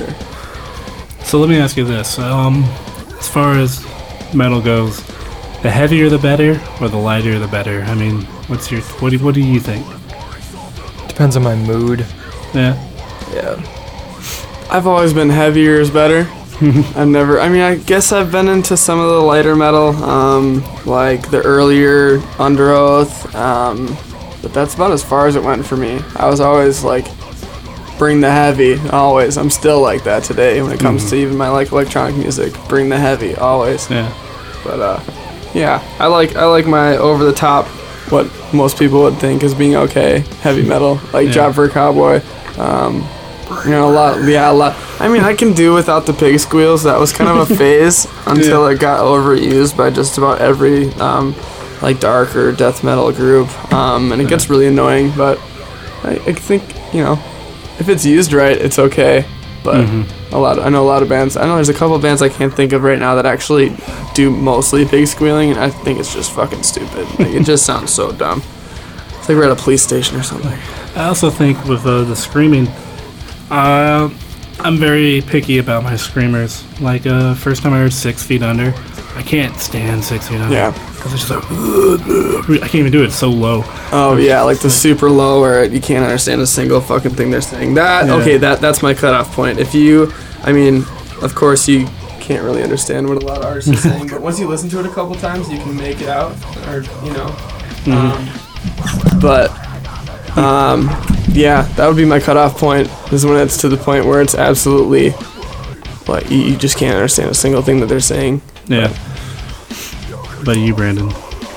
So let me ask you this. Um, as far as metal goes, the heavier the better, or the lighter the better? I mean, what's your, what do, what do you think? Depends on my mood. Yeah. Yeah. I've always been heavier is better. I've never, I mean, I guess I've been into some of the lighter metal, um, like the earlier Under Oath, um, but that's about as far as it went for me. I was always like, bring the heavy, always. I'm still like that today when it comes Mhm. to even my like electronic music. Bring the heavy, always. Yeah. But uh, yeah, I like I like my over the top, what most people would think is being okay, heavy metal, like Yeah. Job for a Cowboy. Um, you know, a lot, yeah, a lot. I mean, I can do without the pig squeals. That was kind of a phase until it got overused by just about every um, like dark or death metal group, um, and it gets really annoying. But I, I think, you know, if it's used right, it's okay. But Mhm. a lot, I know a lot of bands. I know there's a couple of bands I can't think of right now that actually do mostly pig squealing, and I think it's just fucking stupid. Like, it just sounds so dumb. It's like we're at a police station or something. I also think with uh, the screaming, uh, I'm very picky about my screamers. Like, uh, first time I heard Six Feet Under, I can't stand Six Feet Under. Yeah. Because it's just like, I can't even do it, it's so low. Oh yeah, like the super low where you can't understand a single fucking thing they're saying. That Yeah. okay, that that's my cutoff point. If you, I mean, of course you can't really understand what a lot of artists are saying, but once you listen to it a couple times, you can make it out, or you know. Um, but um, yeah, that would be my cutoff point. Is when it's to the point where it's absolutely like you, you just can't understand a single thing that they're saying. Yeah. But you, Brandon?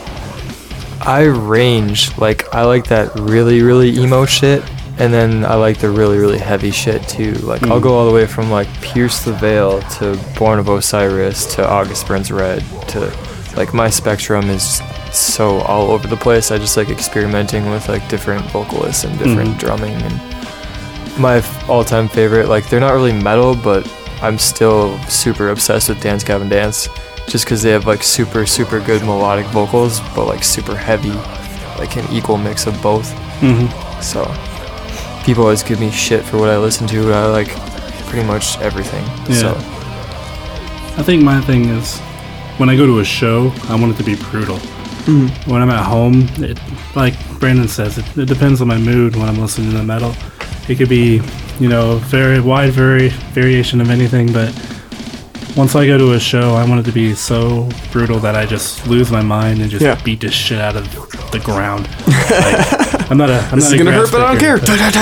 I range. Like, I like that really, really emo shit, and then I like the really, really heavy shit too. Like, I'll Mm. go all the way from like Pierce the Veil to Born of Osiris to August Burns Red to, like, my spectrum is so all over the place. I just like experimenting with like different vocalists and different Mhm. drumming. And my f- all-time favorite, like, they're not really metal, but I'm still super obsessed with Dance Gavin Dance. Just because they have like super super good melodic vocals, but like super heavy, like an equal mix of both. Mm-hmm. So people always give me shit for what I listen to, but I like pretty much everything. Yeah. So I think my thing is, when I go to a show, I want it to be brutal. Mhm. When I'm at home, it, like Brandon says, it, it depends on my mood when I'm listening to metal. It could be, you know, very wide vari- variation of anything, but once I go to a show, I want it to be so brutal that I just lose my mind and just Yeah. beat this shit out of the ground. Like, I'm not a. I'm This not is a gonna grass hurt, but I don't care.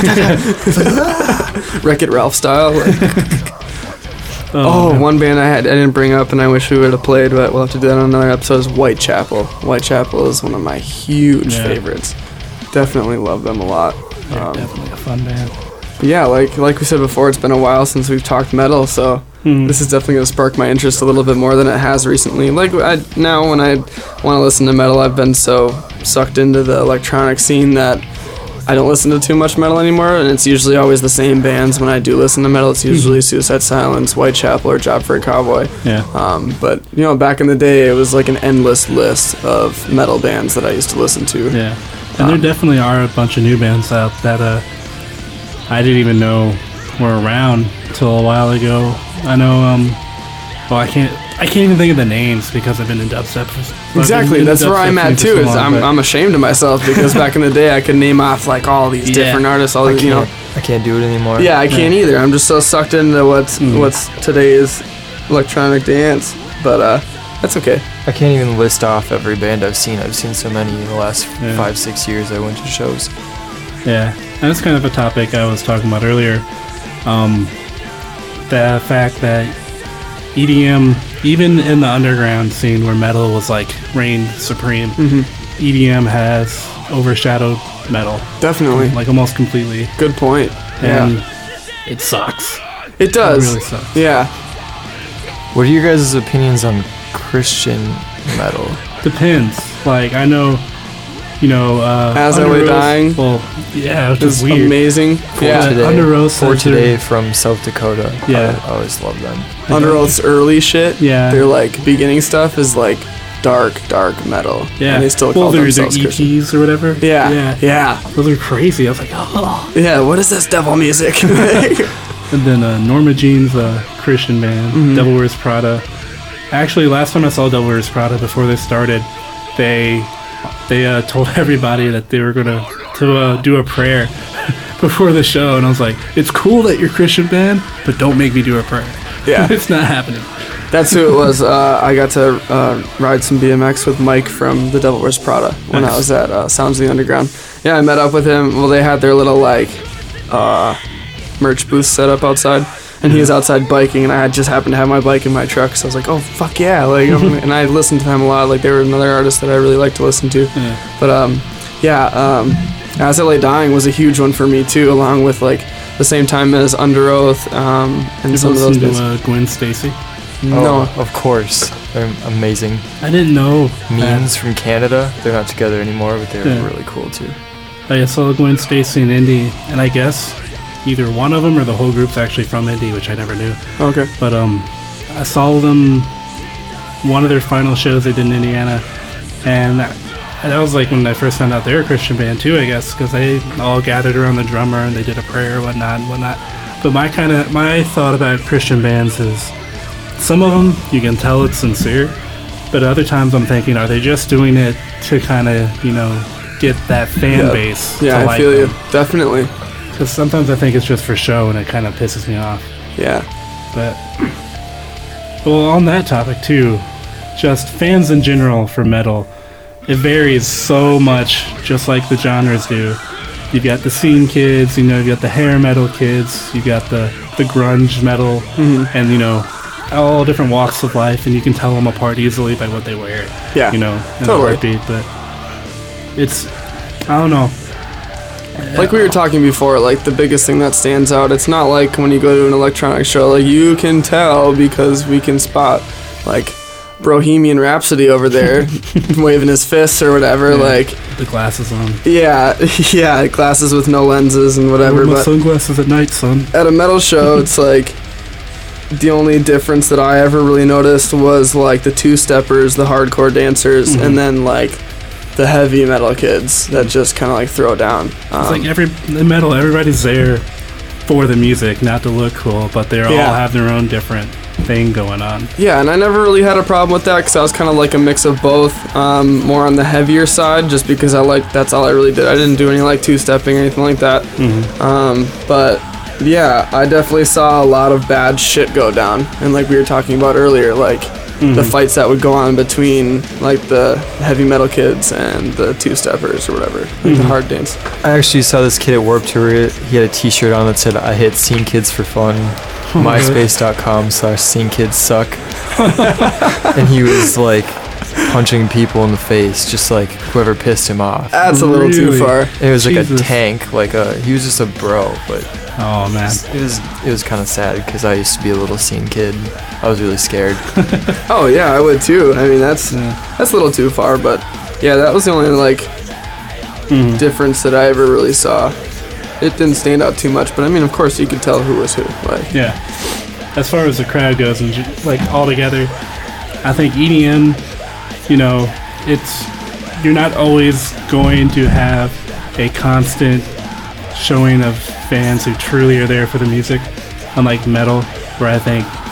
picker, Wreck-It Ralph style. Like, but- oh, man. one band I had I didn't bring up, and I wish we would have played, but we'll have to do that on another episode. Is Whitechapel. Whitechapel is one of my huge Yeah. favorites. Definitely love them a lot. They're Um, definitely a fun band. but yeah, like like we said before, it's been a while since we've talked metal, so Hmm. this is definitely gonna spark my interest a little bit more than it has recently. Like I, now, when I want to listen to metal, I've been so sucked into the electronic scene that I don't listen to too much metal anymore, and it's usually always the same bands. When I do listen to metal, it's usually Suicide Silence, Whitechapel, or Job for a Cowboy. Yeah. Um, but you know, back in the day, it was like an endless list of metal bands that I used to listen to. Yeah, and there Um, definitely are a bunch of new bands out that uh, I didn't even know were around until a while ago. I know, um, well, I can't, I can't even think of the names because I've been in dubstep. For, Exactly, in that's where dubstep I'm scene at for too. so Is long, I'm but- I'm ashamed of myself because back in the day I could name off like all these Yeah. different artists, all I these, you know. can't, I can't do it anymore. Yeah, I can't either. I'm just so sucked into what's Mm. what's today's electronic dance. But uh, that's okay. I can't even list off every band I've seen. I've seen so many in the last Yeah. five, six years I went to shows. Yeah, and that's kind of a topic I was talking about earlier. Um, the fact that E D M, even in the underground scene where metal was like reigned supreme, Mm-hmm. E D M has overshadowed metal Definitely. like almost completely, Good point. and Yeah. it sucks. It does. It really sucks. Yeah. What are your guys' opinions on Christian metal? Depends. Like I know, you know, uh, As I Under Lay Oath- Dying. Well, yeah, which It's is weird. amazing. Yeah. today, Under Oath for says they're- today from South Dakota. Yeah. I, I always love them. Under Oath's early shit. Yeah. Their like beginning stuff is like dark, dark metal. Yeah, And they still well, call they're, they're themselves Christian. E Ps or whatever. Yeah. yeah, Yeah. Those are crazy. I was like, oh. Yeah. What is this devil music? And then uh, Norma Jean's uh, Christian band, Mhm. Devil Wears Prada. Actually, last time I saw Devil Wears Prada before they started, they they uh, told everybody that they were gonna to uh, do a prayer before the show, and I was like, it's cool that you're a Christian band, but don't make me do a prayer. Yeah. It's not happening. That's who it was. Uh, I got to uh, ride some B M X with Mike from the Devil Wears Prada when Nice. I was at uh, Sounds of the Underground. Yeah, I met up with him. Well, they had their little like uh, merch booth set up outside, and he was outside biking, and I had just happened to have my bike in my truck, so I was like, oh fuck yeah! Like, I'm gonna- and I listened to them a lot. Like, they were another artist that I really like to listen to. Yeah. But um, yeah, um, As I Lay Dying was a huge one for me too, along with like the same time as Under Oath um, and You've some of those listened to bands. uh, Gwen Stacy? No. Oh, of course. They're amazing. I didn't know. Means from Canada. They're not together anymore, but they're Yeah. really cool too. I saw Gwen Stacy in Indy, and I guess either one of them or the whole group's actually from Indy, which I never knew. Okay. But um, I saw them one of their final shows they did in Indiana, and that, and that was like when I first found out they were a Christian band too, I guess, because they all gathered around the drummer and they did a prayer and whatnot and whatnot. But my kind of my thought about Christian bands is some of them you can tell it's sincere, but other times I'm thinking, are they just doing it to kind of, you know, get that fan Yeah. base Yeah, to I like feel them? you. Definitely. Because sometimes I think it's just for show and it kind of pisses me off. Yeah. But, well, on that topic too, just fans in general for metal, it varies so much, just like the genres do. You've got the scene kids, you know, you've got the hair metal kids, you've got the, the grunge metal, Mhm. and, you know, all different walks of life, and you can tell them apart easily by what they wear, Yeah. you know, in Totally. a heartbeat. But it's, I don't know. Like we were talking before, like the biggest thing that stands out, it's not like when you go to an electronic show, like you can tell because we can spot like Bohemian Rhapsody over there waving his fists or whatever, Yeah. like The glasses on. yeah, yeah, glasses with no lenses and whatever, I wear my but sunglasses at night, son. at a metal show, it's like the only difference that I ever really noticed was like the two-steppers, the hardcore dancers, Mhm. and then like the heavy metal kids that just kind of like throw down. Um, It's like every in metal, everybody's there for the music, not to look cool, but they Yeah. all have their own different thing going on. yeah, and I never really had a problem with that because I was kind of like a mix of both, um, more on the heavier side, just because I like that's all I really did. I didn't do any like two-stepping or anything like that. Mm-hmm. Um, but yeah, I definitely saw a lot of bad shit go down, and like we were talking about earlier, like the fights that would go on between like the heavy metal kids and the two-steppers or whatever, like the Mhm. hard dance. I actually saw this kid at Warped Tour. He had a T-shirt on that said, "I hit Scene Kids for fun." Oh my God. MySpace.com slash Scene Kids suck. And he was like punching people in the face, just like whoever pissed him off. That's a little too Really? far. It was like Jesus. a tank, like a he was just a bro, but Oh man, it was it was kind of sad because I used to be a little scene kid. I was really scared. Oh yeah, I would too. I mean, that's yeah. that's a little too far, but yeah, that was the only like Mhm. difference that I ever really saw. It didn't stand out too much, but I mean, of course, you could tell who was who. Like, Yeah. As far as the crowd goes, and ju- like all together, I think E D M, you know, it's you're not always going to have a constant showing of fans who truly are there for the music, unlike metal, where I think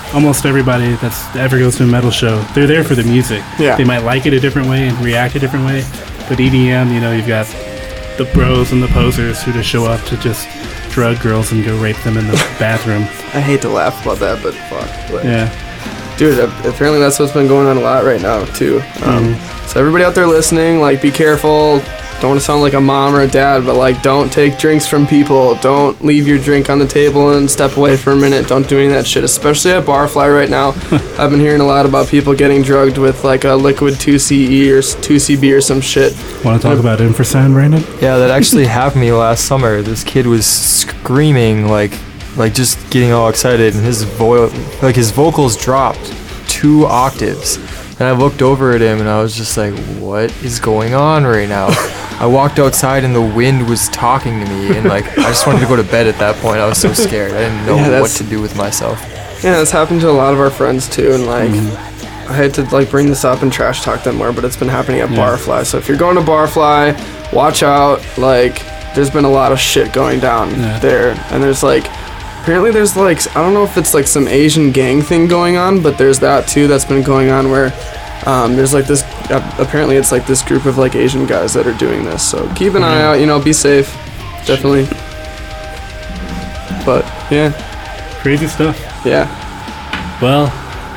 almost everybody that's ever goes to a metal show, they're there for the music. Yeah. They might like it a different way and react a different way, but E D M, you know, you've got the bros and the posers who just show up to just drug girls and go rape them in the bathroom. I hate to laugh about that, but fuck. Like, Yeah. dude, apparently that's what's been going on a lot right now too. Um, Mhm. So everybody out there listening, like, be careful. Don't want to sound like a mom or a dad, but like, don't take drinks from people. Don't leave your drink on the table and step away for a minute. Don't do any of that shit, especially at Barfly right now. I've been hearing a lot about people getting drugged with like a liquid two C E or two C B or some shit. Want to talk about infrasound, Brandon? Yeah, that actually happened to me last summer. This kid was screaming, like, like just getting all excited, and his vo- like his vocals dropped two octaves. And I looked over at him, and I was just like, "What is going on right now?" I walked outside, and the wind was talking to me, and like I just wanted to go to bed at that point. I was so scared. I didn't know Yeah, what that's- to do with myself. Yeah, that's happened to a lot of our friends too, and like, I hate to like bring this up and trash talk them more, but it's been happening at Yeah. Barfly. So if you're going to Barfly, watch out. Like, there's been a lot of shit going down Yeah. there, and there's like, apparently there's like, I don't know if it's like some Asian gang thing going on, but there's that too that's been going on where um, there's like this. Uh, apparently, it's like this group of like Asian guys that are doing this. So keep an eye Mhm. out. You know, be safe, definitely. But yeah, Crazy stuff. yeah. Well,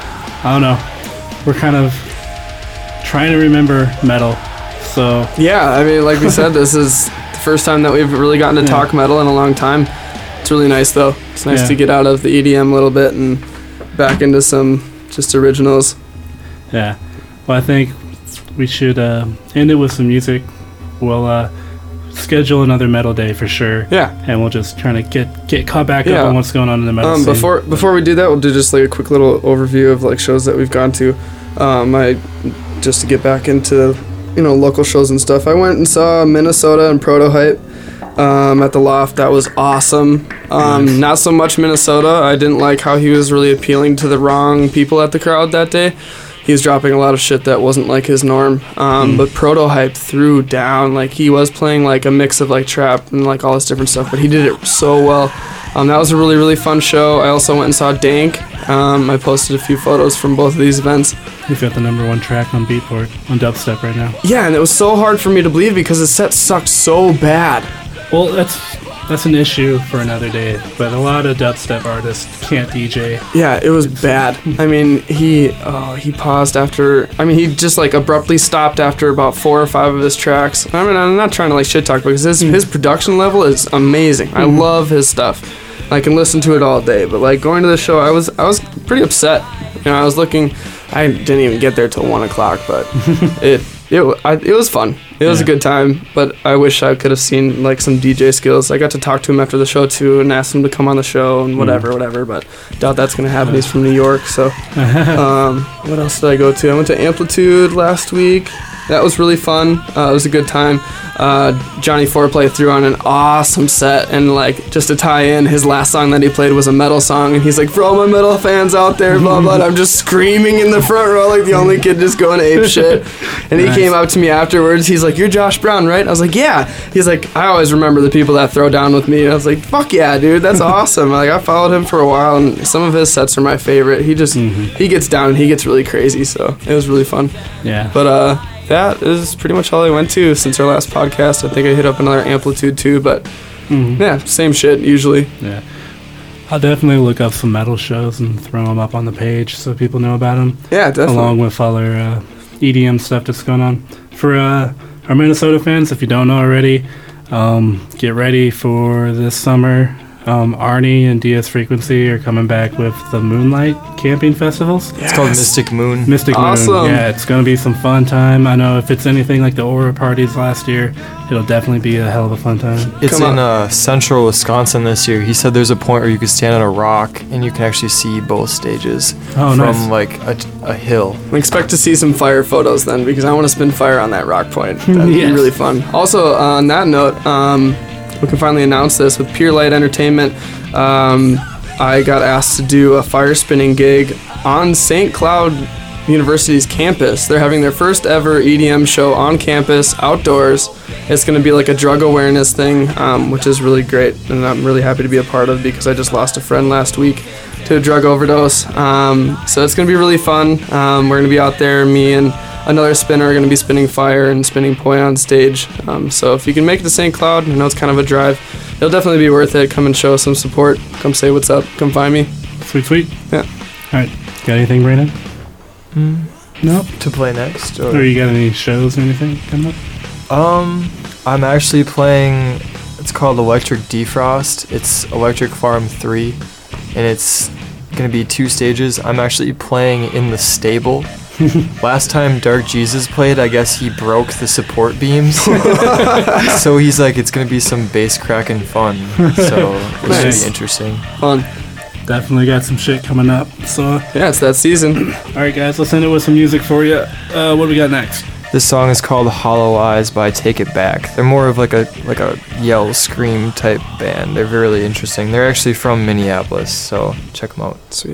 I don't know. We're kind of trying to remember metal, so Yeah, I mean, like we said, this is the first time that we've really gotten to Yeah. talk metal in a long time. It's really nice, though. It's nice Yeah. to get out of the E D M a little bit and back into some just originals. yeah. Well, I think we should uh, end it with some music. We'll uh, schedule another metal day for sure. Yeah. And we'll just try to get get caught back Yeah. up on what's going on in the metal Um, scene. before before we do that, we'll do just like a quick little overview of like shows that we've gone to. Um, I just to get back into you know local shows and stuff. I went and saw Minnesota and Prototype um, at the Loft. That was awesome. Um, Nice. Not so much Minnesota. I didn't like how he was really appealing to the wrong people at the crowd that day. He was dropping a lot of shit that wasn't like his norm. Um, Mm. But Prototype threw down. Like he was playing like a mix of like trap and like all this different stuff, but he did it so well. Um, that was a really really fun show. I also went and saw Dank. Um, I posted a few photos from both of these events. He's got the number one track on Beatport on dubstep right now. Yeah, and it was so hard for me to believe because the set sucked so bad. Well, that's that's an issue for another day. But a lot of dubstep artists can't D J. Yeah, it was bad. I mean, he oh, he paused after. I mean, he just like abruptly stopped after about four or five of his tracks. I mean, I'm not trying to like shit talk because his his production level is amazing. I Mhm. love his stuff. I can listen to it all day. But like going to the show, I was I was pretty upset. You know, I was looking. I didn't even get there till one o'clock, but it it wa- I, it was fun. It was a Yeah. good time, but I wish I could have seen like some D J skills. I got to talk to him after the show too, and asked him to come on the show and whatever, whatever. But doubt that's gonna happen. He's from New York, so. Um, what else did I go to? I went to Amplitude last week. That was really fun. Uh, it was a good time. Uh, Johnny Foreplay threw on an awesome set, and like just to tie in, his last song that he played was a metal song, and he's like, "For all my metal fans out there, blah blah." And I'm just screaming in the front row like the only kid, just going ape shit. And he Nice. came up to me afterwards. He's like, "You're Josh Brown, right?" I was like, "Yeah." He's like, "I always remember the people that throw down with me." And I was like, "Fuck yeah, dude, that's awesome." Like I followed him for a while, and some of his sets are my favorite. He just Mhm. he gets down and he gets really crazy, so it was really fun. Yeah. But uh, that is pretty much all I went to since our last podcast. I think I hit up another Amplitude too, but Mhm. yeah, same shit usually. Yeah. I'll definitely look up some metal shows and throw them up on the page so people know about them, Yeah, definitely. along with other uh, E D M stuff that's going on. For uh, our Minnesota fans, if you don't know already, um, get ready for this summer. Um, Arnie and D S Frequency are coming back with the Moonlight Camping Festivals. It's called Mystic Moon. Mystic Awesome. Moon. Yeah, it's going to be some fun time. I know if it's anything like the Aura parties last year, it'll definitely be a hell of a fun time. It's Come in uh, central Wisconsin this year. He said there's a point where you can stand on a rock and you can actually see both stages Oh, from nice. like a, a hill. Expect to see some fire photos then, because I want to spin fire on that rock point. That'd be Yes. really fun. Also, uh, on that note, um, we can finally announce this with Pure Light Entertainment. Um, I got asked to do a fire spinning gig on Saint Cloud University's campus. They're having their first ever E D M show on campus, outdoors. It's going to be like a drug awareness thing, um, which is really great, and I'm really happy to be a part of because I just lost a friend last week to a drug overdose. Um, so it's going to be really fun. Um, we're going to be out there, me and another spinner are going to be spinning fire and spinning poi on stage. Um, so if you can make it to Saint Cloud, I know it's kind of a drive, it'll definitely be worth it. Come and show some support. Come say what's up. Come find me. Sweet, sweet. Yeah. All right. Got anything, Brandon? Mm. No. To play next? Or? or you got any shows or anything coming up? Um, I'm actually playing, it's called Electric Defrost. It's Electric Farm three, and it's going to be two stages. I'm actually playing in the stable. Last time Dark Jesus played, I guess he broke the support beams. So he's like, it's going to be some bass cracking fun. So it Nice. should be interesting. Fun. Definitely got some shit coming up. So, Yeah, it's that season. all right, guys, let's end it with some music for you. Uh, what do we got next? This song is called Hollow Eyes by Take It Back. They're more of like a like a yell scream type band. They're really interesting. They're actually from Minneapolis, so check them out. Sweet.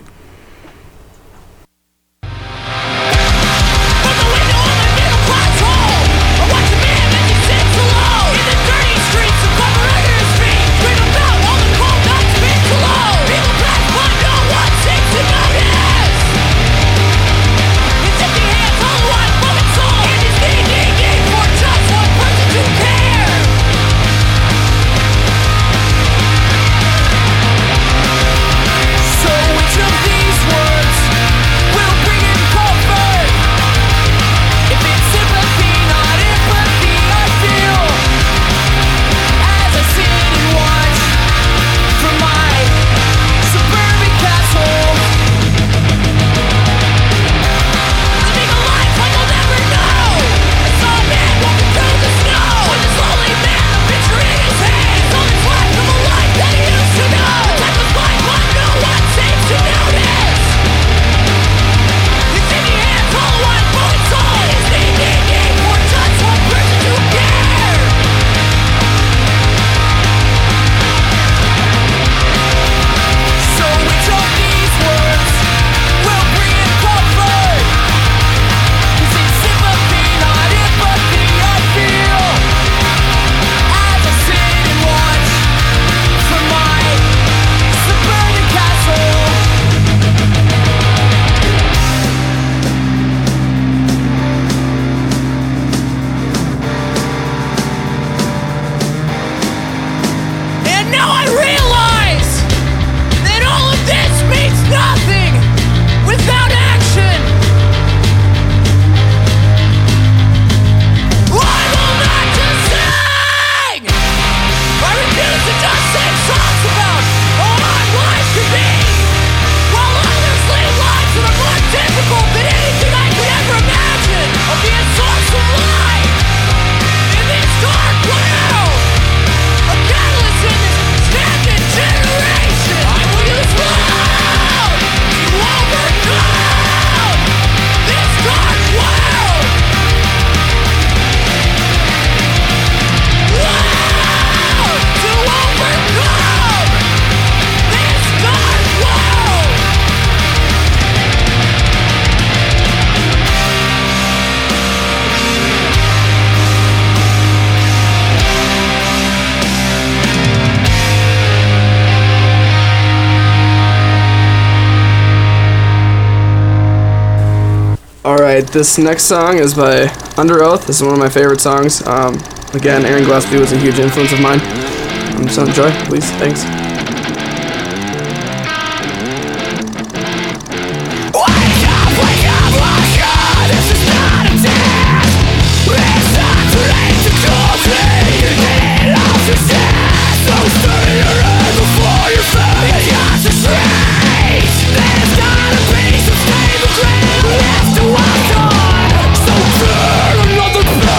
Alright, this next song is by Under Oath. This is one of my favorite songs. Um, again, Aaron Gillespie was a huge influence of mine. Um, so enjoy, please. Thanks.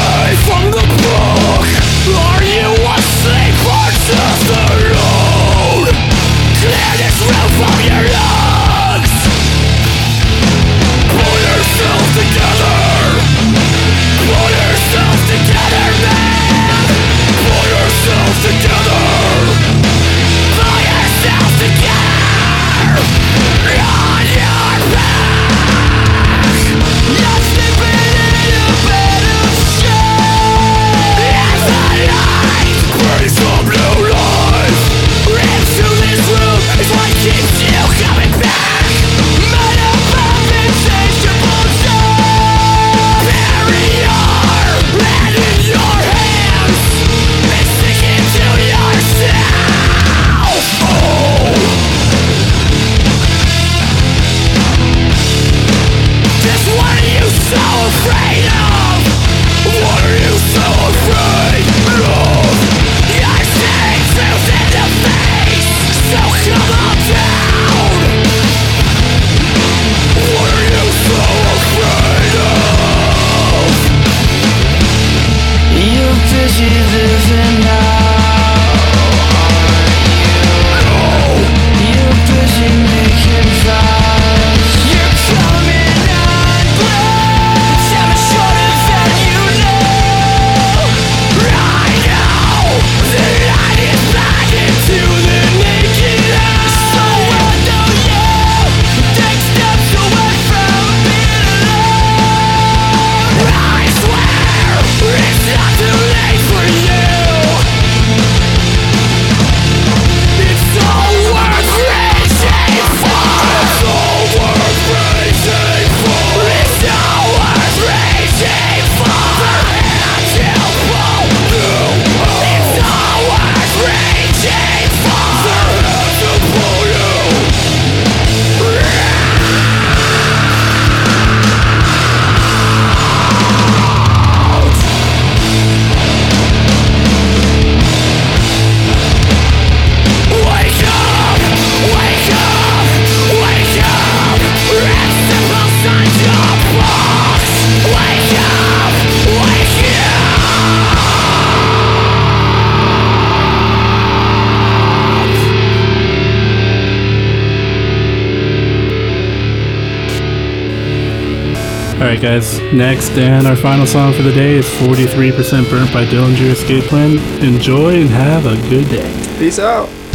Are you asleep or just alone? Alright guys, next and our final song for the day is forty-three percent Burnt by Dillinger Escape Plan. Enjoy and have a good day. Peace out.